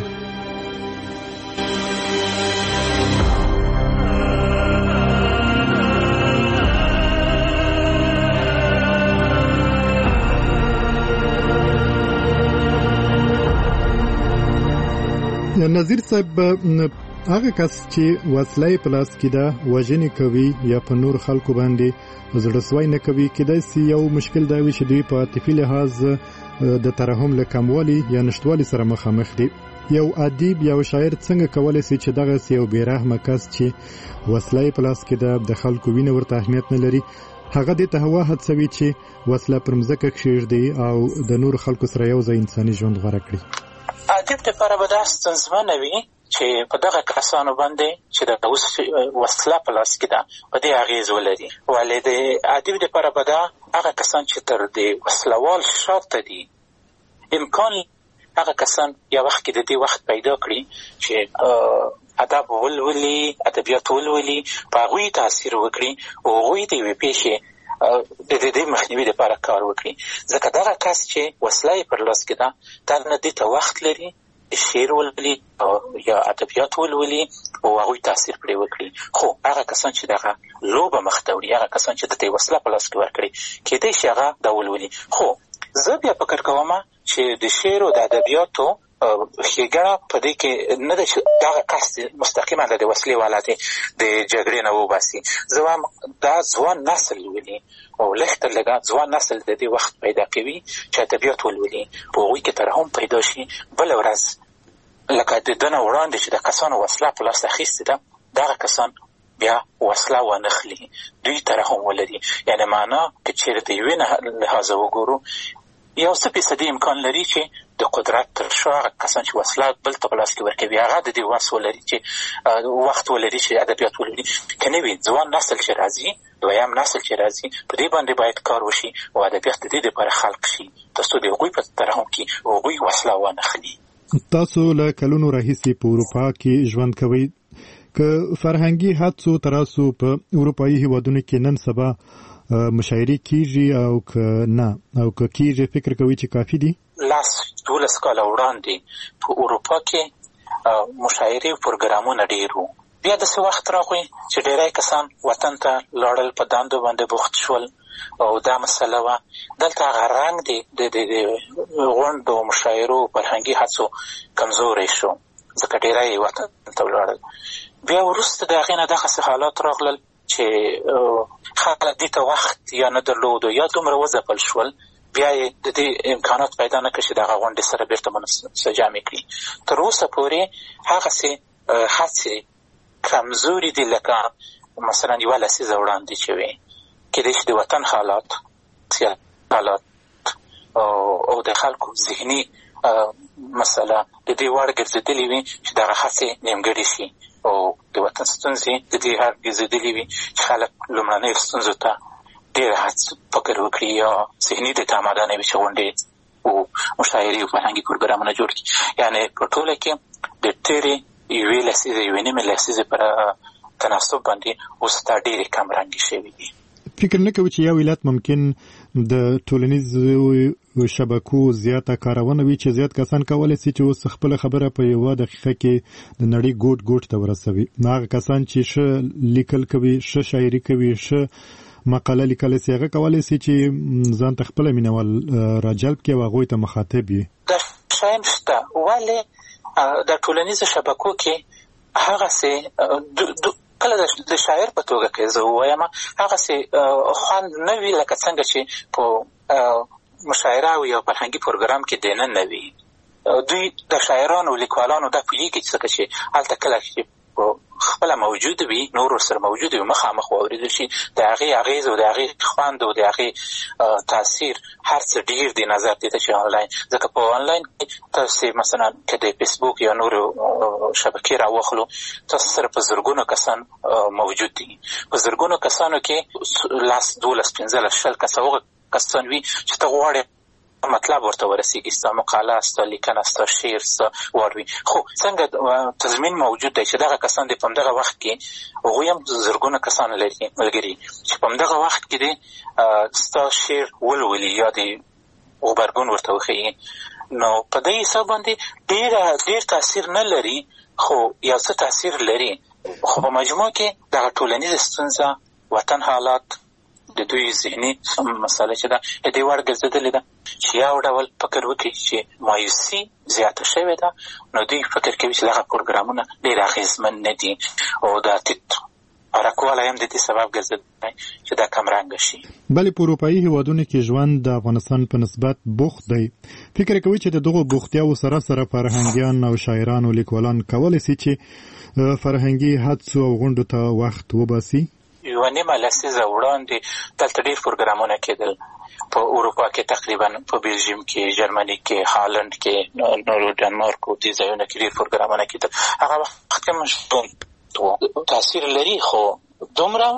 نظیر صاحب، هغه کس چې وسله په لاس کې ده وژنې کوي یا په نور خلکو باندې زړهسوی نه کوي، کېدای شي یو مشکل دا وي چې دوی په عاطفي لحاظ د ترحم له کموالي یا نشتوالي سره مخامخ دي. یو ادیب یا شاعر څنګه کولی شي چې دغه یو بېرحمه کس چې وسله په لاس کې ده د خلکو وینه ورته اهمیت نه لري، هغه دې ته هوا هڅوي چې وسله پر مځکه کښېږدي او د نور خلکو سره یو ځای انساني ژوند غوره کړي؟ ادیب دپاره به دا ستونزمنه وي چې په دغه کسانو باندې چې د اوس وسله په لاس کې ده په دې اغېز ولري. ولې د ادیب دپاره به دا هغه کسان چې تر دې وسلوال شاته دي امکان هغه کسان یا وخت کې د دې وخت پیدا کړي چې ادب ولولي، ادبیات ولولي، په هغوی تاثیر وکړي او هغوی د یوې پیښې د دې مخنیوي لپاره کار وکړي. ځکه دغه کس چې وسله یې پر لاس کې ده دا نه دې ته وخت لري شعر ولولي یا ادبیات ولولي او هغوی تاثیر پرې وکړي. خو هغه کسان چې دغه لوبه مخ ته وړي، هغه کسان چې د دې وسله په لاس کې ورکړي، کېدای شي هغه دا ولولي. خو زه بیا فکر کوم چې د شعر او د ادبیاتو ښېګڼه په دې کې نه ده چې دغه کس مستقیما د وسلې والا دی د جګړې نه وباسي. زه وایم دا ځوان نسل ولولي او لږ تر لږه ځوان نسل د دې وخت پیدا کوي چې ادبیات ولولي، په هغوی کې ترحم پیدا شي. بله ورځ لکه د ده نه وړاندې چې د کسانو وسله په لاس اخیستې ده، دغه کسان بیا وسله وانخلي، دوی ترحم ولري. یعنې معنا که چېرې د یوې لحاظه وګورو یو څه فیصدي امکان لري چې د قدرت تر شا هغه کسان چې وسله بل ته په لاس کې ورکوي هغه د دې وس ولري چې وخت ولري چې ادبیات ولري. که نه وي ځوان نسل چې راځي، دویم نسل چې راځي، په دې باندې باید کار وشي او ادبیات د دې لپاره خلق شي تر څو د هغوی په ترحم کې هغوی وسله وانخلي. تاسو له کلونو راهیسې په اروپا کې ژوند کوئ. که فرهنګي حادثو تراسو په اروپایي هیوادونو کې نن سبا مشاعرې کیږي او که نه او که کیږي فکر کوي چې کافي دي؟ لاس دولس کاله وړاندې په اروپا کې مشاعرې او پروګرامونه ډېر وو. بیا داسې وخت راغی چې ډېری کسان وطن ته لاړل، په دندو باندې بوخت شول او دا مسله وه. دلته هغه رنګ دی د غونډو مشاعرو فرهنګي هڅو کمزوری شو ځکه ډېری وطن ته ولاړل. بیا وروسته د هغې نه دغسې حالات راغلل چې خلک دې ته وخت یا نه درلودو یا دومره وځپل شول، بیا یې د دې امکانات پیدا نه کړ چې دغه غونډې سره بېرته منسجمې کړي. تر اوسه پورې هغسې هڅې کمزوري دي لکه مثلا یوه لسیزه وړاندې چې وې. کېدای شي د وطن حالات، سیاسي حالات او د خلکو ذهني مسله د دې وړ ګرځېدلې وي چې دغه هڅې نیمګړې شي او د وطن ستونزې د دې هر ګرځېدلې وي چې خلک لومړنیو ستونزو ته ډېر فکر وکړي یا ذهني د تمدن وي چې غونډې او مشاعرې او فرهنګي پروګرامونه جوړ کړي. یعنې په ټوله کې د تېرې یوې لسیزې یوې نیمې لسیزې پر تناسب باندې اوس دا ډېرې کمرنګې شوي دي. فکر نه کوي چې یو ولایت ممکن د ټولنیزو شبکو زیاته کارونه وي چې زیات کسان کولی شي چې اوس خپل خبره په یوه دقیقه کې د نړۍ ګوټ ګوټ ته ورسوي. هغه کسان چې ښه لیکل کوي، ښه شاعري کوي، ښه مقاله لیکلی شي، هغه کولی شي چې ځان ته خپله مینوال راجلب کړي او هغوی ته مخاطب وي. دا شیان شته، ولې د ټولنیزو شبکو کې هغسې کله د شاعر په توګه کې زه ووایم هغسې خوند نه وي لکه څنګه چې په مشاعره او یو فرهنګي پروګرام کې دننه وي. دوی د شاعرانو او لیکوالانو دا پوهېږي چې څنګه چې هلته کله چې خپله موجود وي، نور ورسره موجود وي، مخامخ واورېدل شي، د هغې اغېز او د هغې خوند او د هغې تاثیر هر څه ډېر دی نظر دې ته چې آنلاین. ځکه په آنلاین کې تاسې مثلا که د فیسبوک یا نورو شبکې راواخلو، تاسو سره په زرګونو کسان موجود دي. په زرګونو کسانو کې لس دولس پنځلس شل کسه هغه کسان وي چې ته غواړې مطلب ورته ورسیږي، ستا مقاله، ستا لیکنه، ستا شعر، ستا واروي. خو څنګه تضمین موجود دی چې دغه کسان دی په همدغه وخت کې هغوی هم زرګونه کسان لري ملګري چې په همدغه وخت کې دی ستا شعر ولولي یا د غبرګون ورته وښیي. نو په دې حساب باندې ډېر ډېر تاثیر نه لري، خو یو څه تاثیر لري. خو په مجموع کې دغه ټولنیزه ستونزه، وطن حالات، د دوی ذهني مسله چې ده د دې وړ ګرځېدلې ده چې یو ډول فکر وکړي چې مایوسي زیاته شوې ده، نو دوی فکر کوي چې دغه پروګرامونه ډېر اغېزمن نه دي او دا ټیټ پراکوالی هم د دې سبب ګرځېدلی چې دا کمرنګه شي. بلې په اروپایي هېوادونو کې ژوند د افغانستان په نسبت بوخت دی. فکر کوي چې د دغو بوختیاوو سره سره فرهنګیان او شاعران او لیکوالان کولی شي چې فرهنګي حدسو او غونډو ته وخت وباسي؟ یوه نیمه لسیزه وړاندې دلته ډېر پروګرامونه کېدل په اروپا کې، تقریبا په بلژیم کې، جرمني کې، هالند کې، نورو ډنمارک او دې ځایونو کې ډېر پروګرامونه کېدل. هغه وخت کې مشهور تاثیر لري، خو دومره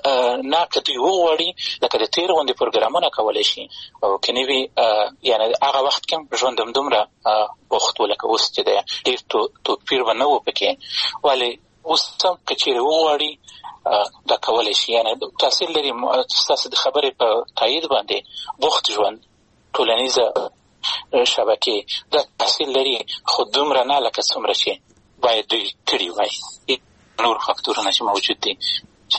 نه که دوی وغواړي لکه د تېر غوندې پروګرامونه کولی شي او که نه وي یعنې هغه وخت کې ژوند همدومره بوخت و لکه اوس چې دی. ډېر توپیر به نه و پکې، ولې اوس هم که چېرې وغواړي دا کولی شي. یعنې تاثیر لري. ستاسو د خبرې په تایید باندې بوخت ژوند، ټولنیزه شبکې دا تاثیر لري، خو دومره نه لکه څومره چې باید دوی کړي وای. نور فاکتورونه چې موجود دي چې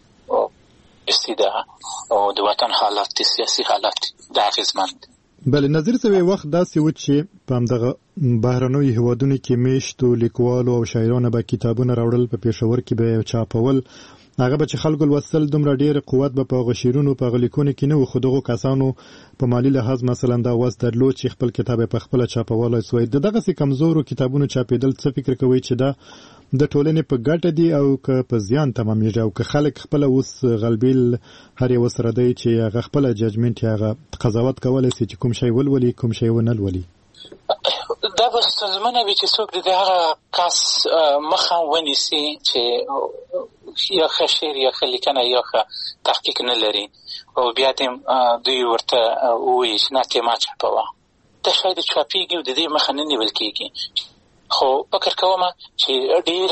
استیده او د وطن حالات، د سیاسي حالات دا اغېزمن دي. بله، نظیر صاحب وخت داسې و چې په همدغه بهرنیو هېوادونو کې میشتو لیکوالو او شاعرانو به کتابونه راوړل، په پېښور کې به یې چاپول، هغه به چې خلکو لوستل دومره ډېر قوت به په هغه شعرونو په هغه لیکونو کې نه و، خو دغو کسانو په مالي لحاظ مثلا دا وس درلود چې خپل کتاب یې په خپله چاپولی سوی. د دغسې کمزورو کتابونو چاپېدل څه فکر کوئ چې دا د ټولنې په ګټه دي او که په زیان تمامېږي، او که خلک خپله اوس غلبیل هر یو سره دی چې هغه خپله ججمنټ یا هغه قضاوت کولی شي چې کوم شی ولولي کوم شی ونه لولي؟ دا به ستونزمنه وي چې څوک د هغه کس مخه ونیسي چې یا ښه شعر یا ښه لیکنه یا ښه تحقیق نه لري او بیا دې دوی ورته ووایي چې نه تې ما چاپوه. دا شاید چاپېږي او د دې مخه نه نیول کېږي. خو فکر کوم چې ډېر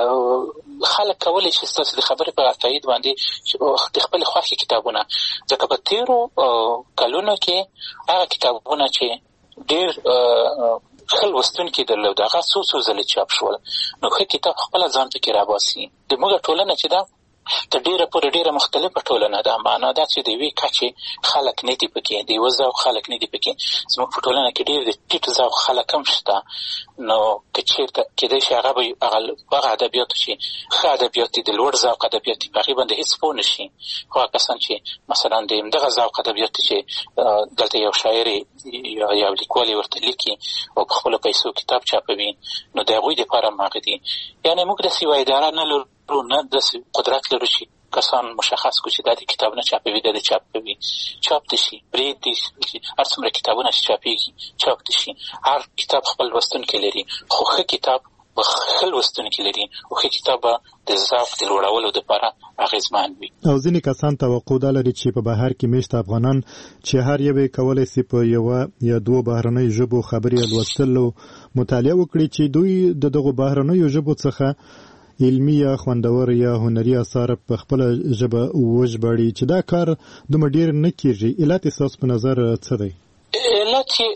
خلک کولی شي ستاسو د خبرې په تایید باندې د خپلې خوښې کتابونه، ځکه په تېرو کلونو کې هغه کتابونه چې ډېر ښه لوستونکي درلود هغه څو څو ځلې چاپ شول، نو ښه کتاب خپله ځان پکې راباسي. زموږ ټولنه چې ده د ډېره پورې ډېره مختلفه ټولنه ده. معنا دا چې د یوې کچې خلک نه دي پکې، د یوه ذوق خلک نه دي پکې. زموږ په ټولنه کې ډېر د ټیټ ذوق خلک هم شته. نو که چېرته کېدای شي هغه به هغه ادبیاتو چې ښه ادبیات دي، د لوړ ذوق ادبیات دي، په هغې باندې هېڅ پوه نه شي. خو هغه کسان چې مثلا د همدغه ذوق ادبیات دي چې دلته یو شاعر یا یو لیکوال ورته لیکي او په خپلو پیسو کتاب چاپوي، نو د هغوی دپاره هم هغه دي. یعنې موږ داسې یوه اداره نه لرو، نه داسې قدرت لرو چې کسان مشخص کړو چې دا د کتابونه چاپوي، دا د چاپوي. چاپ دي شي، پرېږدي چې هر څومره کتابونه چې چاپېږي چاپ دي شي. هر کتاب خپل لوستونکی لري، خو ښه کتاب به ښه لوستونکي لري او ښه کتاب به د ذوق د لوړولو دپاره اغېزمن وي. او ځینې کسان توقع دا لري چې په بهر کې میشته افغانان چې هر یو یې کولی شي په یوه یا دوو بهرنیو ژبو خبرې لوستلو مطالعه وکړي، چې دوی د دغو بهرنیو ژبو څخه علمي یا خوندور یا هنري اثار په خپله ژبه وژباړي، چې دا کار دومره ډېر نه کېږي. علت یې ستاسو په نظر څه دی؟ علت یې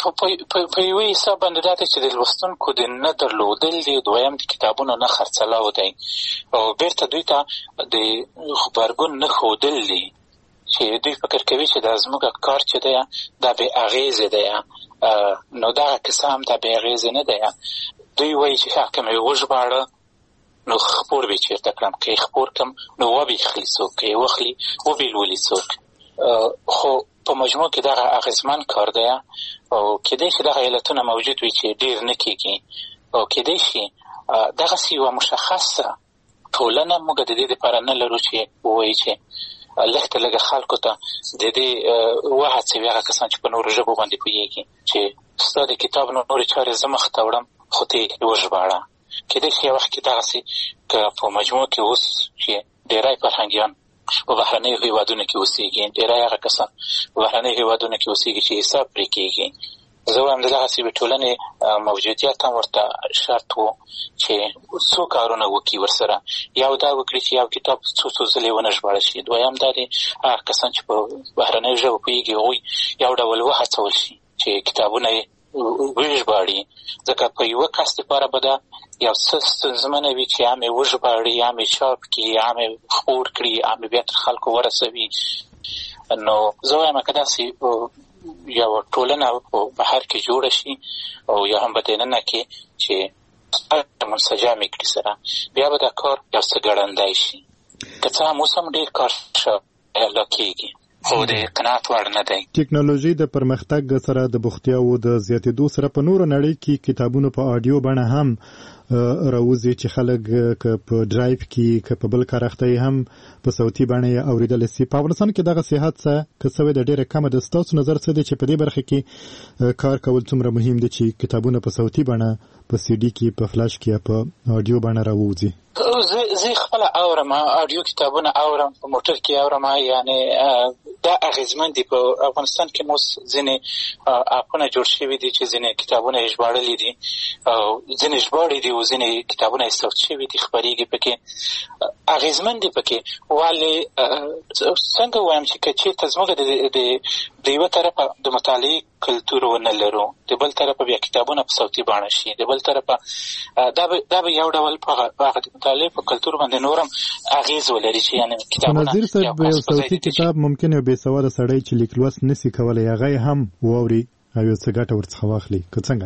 په یوه حساب باندې دا دی چې د لوستونکو د نه درلودل دی، دویم د کتابونو نه خرڅلاو دی، او بیرته دوی ته د غبرګون نه ښودل دی، چې دوی فکر کوي چې دا زموږ کار چې دی دا بې اغېزې دی. نو دغه کیسه هم دا بې اغېزې نه دی. دوی وایي چې ښه که مې وژباړه نو خپور به چېرته کړم، که یې خپور کړم نو وبې خلي څوک، که یې وخلي وبې لولي څوک. خو په مجموع کې دغه اغېزمن کار دی، او کېدای شي دغه علتونه موجود وي چې ډېر نه کېږي، او کېدای شي دغسې یوه مشخصه ټولنه موږ د دې دپاره نه لرو چې ووایي چې لږ ته لږه خلکو ته د دې وهڅوي هغه کسان چې په نورو ژبو باندې پوهېږي چې ستا د کتاب نورې چارې زه مخ ته وړم خو ته یې وژباړه. کېدای شي یو وخت کې دغسې که په مجموع کې اوس چې ډېری فرهنګیان په بهرنیو هېوادونو کې اوسېږي، ډېری هغه کسان په بهرنیو هېوادونو کې اوسېږي چې حساب پرې کېږي. زه وایم د دغسې ټولنې موجودیت هم ورته شرط و چې څو کارونه وکړي ورسره. یو دا وکړي چې یو کتاب څو څو ځلې ونه ژباړل شي. دویم دا دی هغه کسان چې په بهرنیو ژبو پوهېږي هغوی یو ډول وهڅول شي چې کتابونه یې وژباړي، ځکه په یوه کس دپاره به دا یو څه ستونزمنه وي چې هم یې وژباړي، هم یې چاپ کړي، هم یې خپور کړي، هم یې بیا تر خلکو ورسوي. نو زه وایم که داسې یو ټولنه په بهر کې جوړه شي او یا هم په دننه کې چې منسجمې کړي سره، بیا به دا کار یو څه ګړندی شي. که څه هم اوس هم ډېر کار لا کېږي خو د قناعت وړ نه دی. ټکنالوژي د پرمختګ سره د بوختیاوو د زیاتېدو سره په نورو نړۍ کې کتابونو په آډیو بڼه هم راوځي چې خلک که په ډرایو کې که په بل کار اخته هم په صوتي بڼه یې اورېدلی سي. په افغانستان کې دغه صحت څه که څه وی د ډېره کمه ده. ستاسو نظر څه دی چې په دې برخه کې کار کول څومره مهم دی چې کتابونه په صوتي بڼه په سی ډي کې په فلاش کې یا په آډیو بڼه راوځي؟ زه خپله اورم، آډیو کتابونه اورم، په موټر کې اورم. یعنې دا اغېزمن دي. په افغانستان کې مو ځینې اپونه جوړ شوي دي چې ځینې کتابونه یې ژباړلي دي، ځینې ژباړي دي او ځینې کتابونه یې صوت شوي دي، خپرېږي پکې. اغېزمن دي پکې. ولې څنګه ووایم چې که چېرته زموږ د یوه طرفه د مطالعې کلتور ونه لرو، د بل طرفه بیا کتابونه په صوتي بڼه شي، د بل طرفه دا به یو ډول په هغه د مطالعې په کلتور باندې نورم اغېز ولري چې یعنې کتابونه نظیر صاحب یو صوتي کتاب ممکن یو بې سواده سړی چې لیک لوست نسي کولی هغه یې هم واوري او یو څه ګټه ورڅخه واخلي، که څنګه؟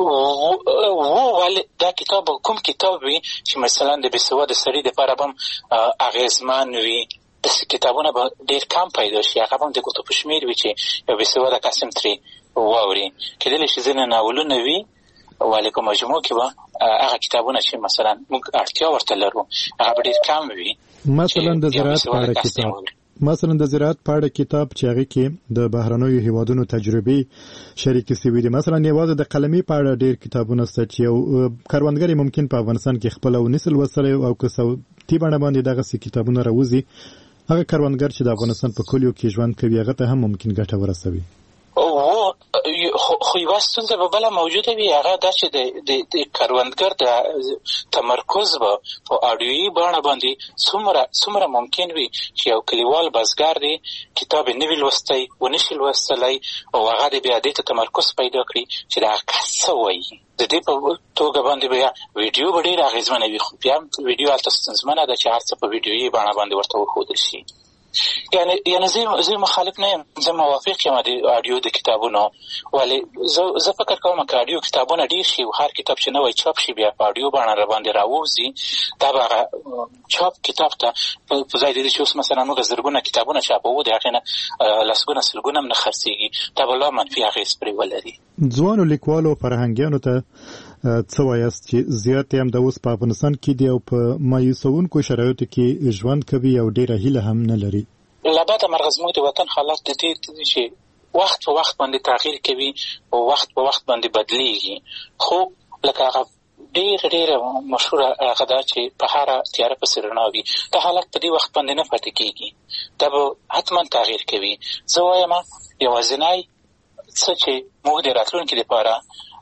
ولې دا کتاب کوم کتاب وي چې مثلا د بې سواده سړي دپاره به هم اغېزمن وي، داسې کتابونه به ډېر کم پیدا شي، هغه به هم د ګوتو په شمېر وي چې یو بې سواده کس هم ترې واوري. کېدلی شي ځینې ناولونه وي، ولې په مجموع کې به هغه کتابونه چې مثلا موږ اړتیا ورته لرو هغه به ډېر کم وي. مثلا د زراعت په اړه کتاب مثلا د زراعت په اړه کتاب چې هغه کې د بهرنیو هیوادونو تجربې شریکې شوي دي. مثلا یوازې د قلمي په اړه ډېر کتابونه شته چې یو کروندګر ممکن په افغانستان کې خپل او نسل وسره او که صوتي بڼه باندې دغسې کتابونه راوځي، هغه کروندګر چې د افغانستان په کلیو کې ژوند کوي هغه ته هم ممکن ګټه ورسوي. خو یوه ستونزه به بله موجوده وي، هغه دا چې د کروندګر د تمرکز به په اډیویي بڼه باندې څومره څومره ممکن وي چې یو کلیوال بزګر دی کتاب یې نه وي لوستی، ونه شي لوستلی، او هغه د بیا دې ته تمرکز پیدا کړي چې د هغه کس څه وایي. د دې په توګه باندې بیا ویډیو به ډېره اغېزمنه وي، خو بیا هم ویډیو هلته ستونزمنه ده چې هر څه په ویډیویي بڼه باندې ورته وښودل شي. یعنی یعنی زه زه مخالف نه یم، زه موافق یم د اډیو د کتابونو، ولې زه زه فکر کوم که اډیو کتابونه ډېر شي او هر کتاب چې نوی چاپ شي بیا په اډیو بڼه راباندې راووځي، دا به هغه چاپ کتاب ته په ځای د دې چې اوس مثلا موږ زرګونه کتابونه چاپوو د هغې نه لسګونه سلګونه هم نه خرڅېږي، دا به لا منفي اغېز پرې ولري. ځوانو لیکوالو فرهنګیانو ته څه وایاست چې زیات هم د اوس په افغانستان کې دی او په مایوسونکو شرایطو کې ژوند کوي او ډېره هیله هم نه لري؟ له بده مرغه زموږ د وطن حالات د دې چې وخت په وخت باندې تغییر کوي او وخت په وخت باندې بدلیږي، خو لکه هغه ډېر ډېره مشهوره هغه ده چې په هره تیاره پسې رڼا وي، دا حالت په دې وخت باندې نه پاتې کېږي، دا به حتما تغییر کوي. زه وایم یوازینی څه چې موږ د راتلونکي لپاره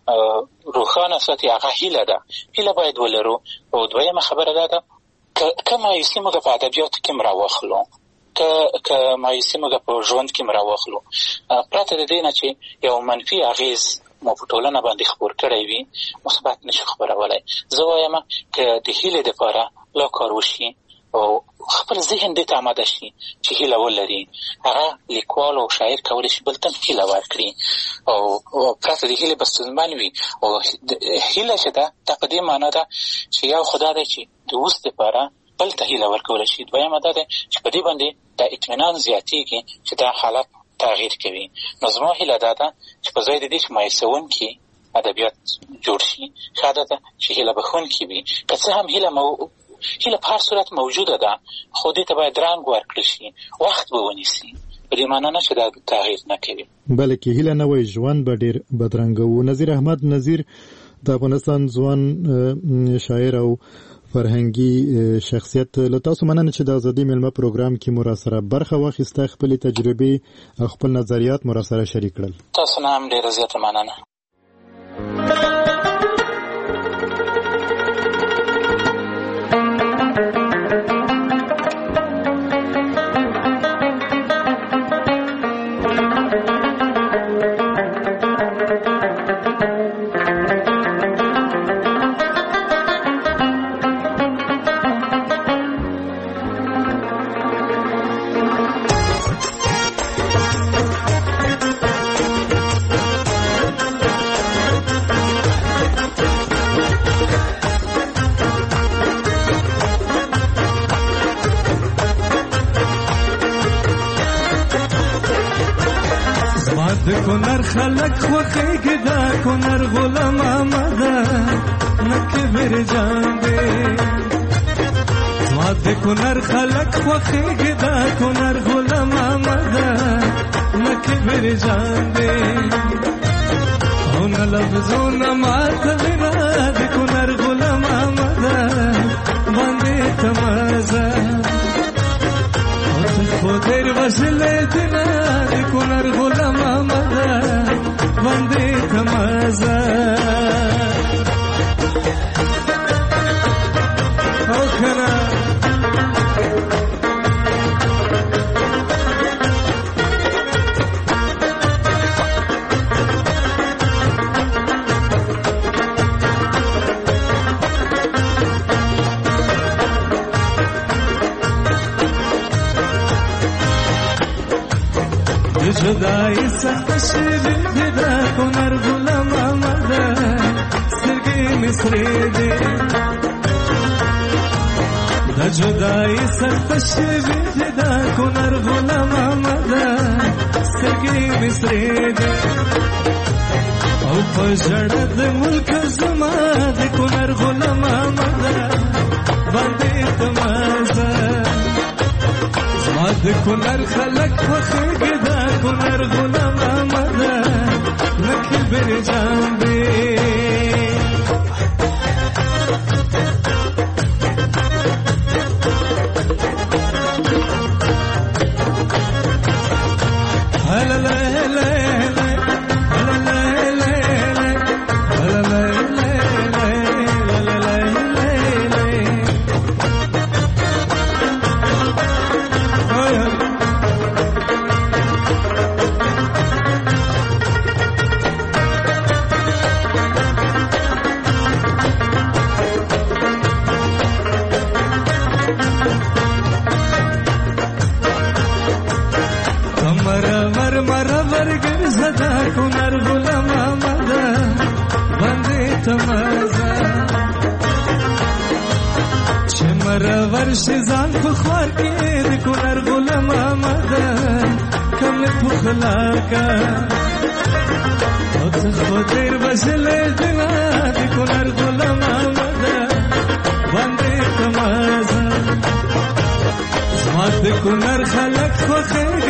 روښانه ساتي هغه هیله ده، هیله باید ولرو. او دویمه خبره دا ده که مایوسي موږ په ادبیاتو کې هم راواخلو، که مایوسي موږ په ژوند کې هم راواخلو، پرته د دې نه چې یو منفي اغېز مو په ټولنه باندې خپور کړی وي مثبت نشو خپرولی. زه وایم که د هیلې دپاره لا کار وشي او خپل ذهن دې ته آماده شي چې هیله ولري، هغه لیکوال او شاعر کولی شي بل ته هیله ورکړي، او پرته د هیلې به ستونزمن وي. او هیله چې ده دا په دې معنا ده چې یو خدا دی چې د اوس دپاره بل ته هیله ورکولی شي، دویمه دا ده چې په دې باندې دا اطمینان زیاتېږي چې دا حالت تغییر کوي. نو زما هیله دا ده چې په ځای د دې چې مایوسونکي ادبیات جوړ شي، ښه ده چې هیله بښونکي وي. که څه هم هیله مو هیله په هر صورت موجوده ده، خو دې ته باید رنګ ورکړل شي، وخت به ونیسي، په دې معنا نه چې دا تغییر نه کوي، بلکې هیله نه وای ژوند به ډېر بدرنګه و. نظیر احمد نظیر د افغانستان ځوان شاعر او فرهنګي شخصیت، له تاسو مننه چې د ازادي میلمه پروګرام کې مو راسره برخه واخیسته، خپلې تجربې او خپل نظریات مو راسره شریک کړل. تاسو نه هم ډېره زیاته مننه. کنر خلق خوخیگی دا کنر غلام آمده نکبر جانده زماد کنر خلق خوخیگی دا کنر غلام آمده نکبر جانده اون لفظون مات بنا دی کنر غلام آمده بانده تمازه خودر وصله دینا دی کنر غلام آمده بانده تمازه او کنه جدائی سخت شیرین دیده کنر غلام آمده سرگی مصری دی دا جدائی سخت شیرین دیده کنر غلام آمده سرگی مصری دی او پجرد ملک زما دی کنر غلام آمده بانده تمازه زما دی کنر خلق خوخیگی کنر غلام آمده نکل بر جانده هلا لا لا لا هلا لا خوشی ځان په خوار کې د کونړ غلام آمدن کم په خلاکا او څه خو تیر بسلې جنا د کونړ غلام آمدن باندې تمازه زما د کونړ خلک خوښه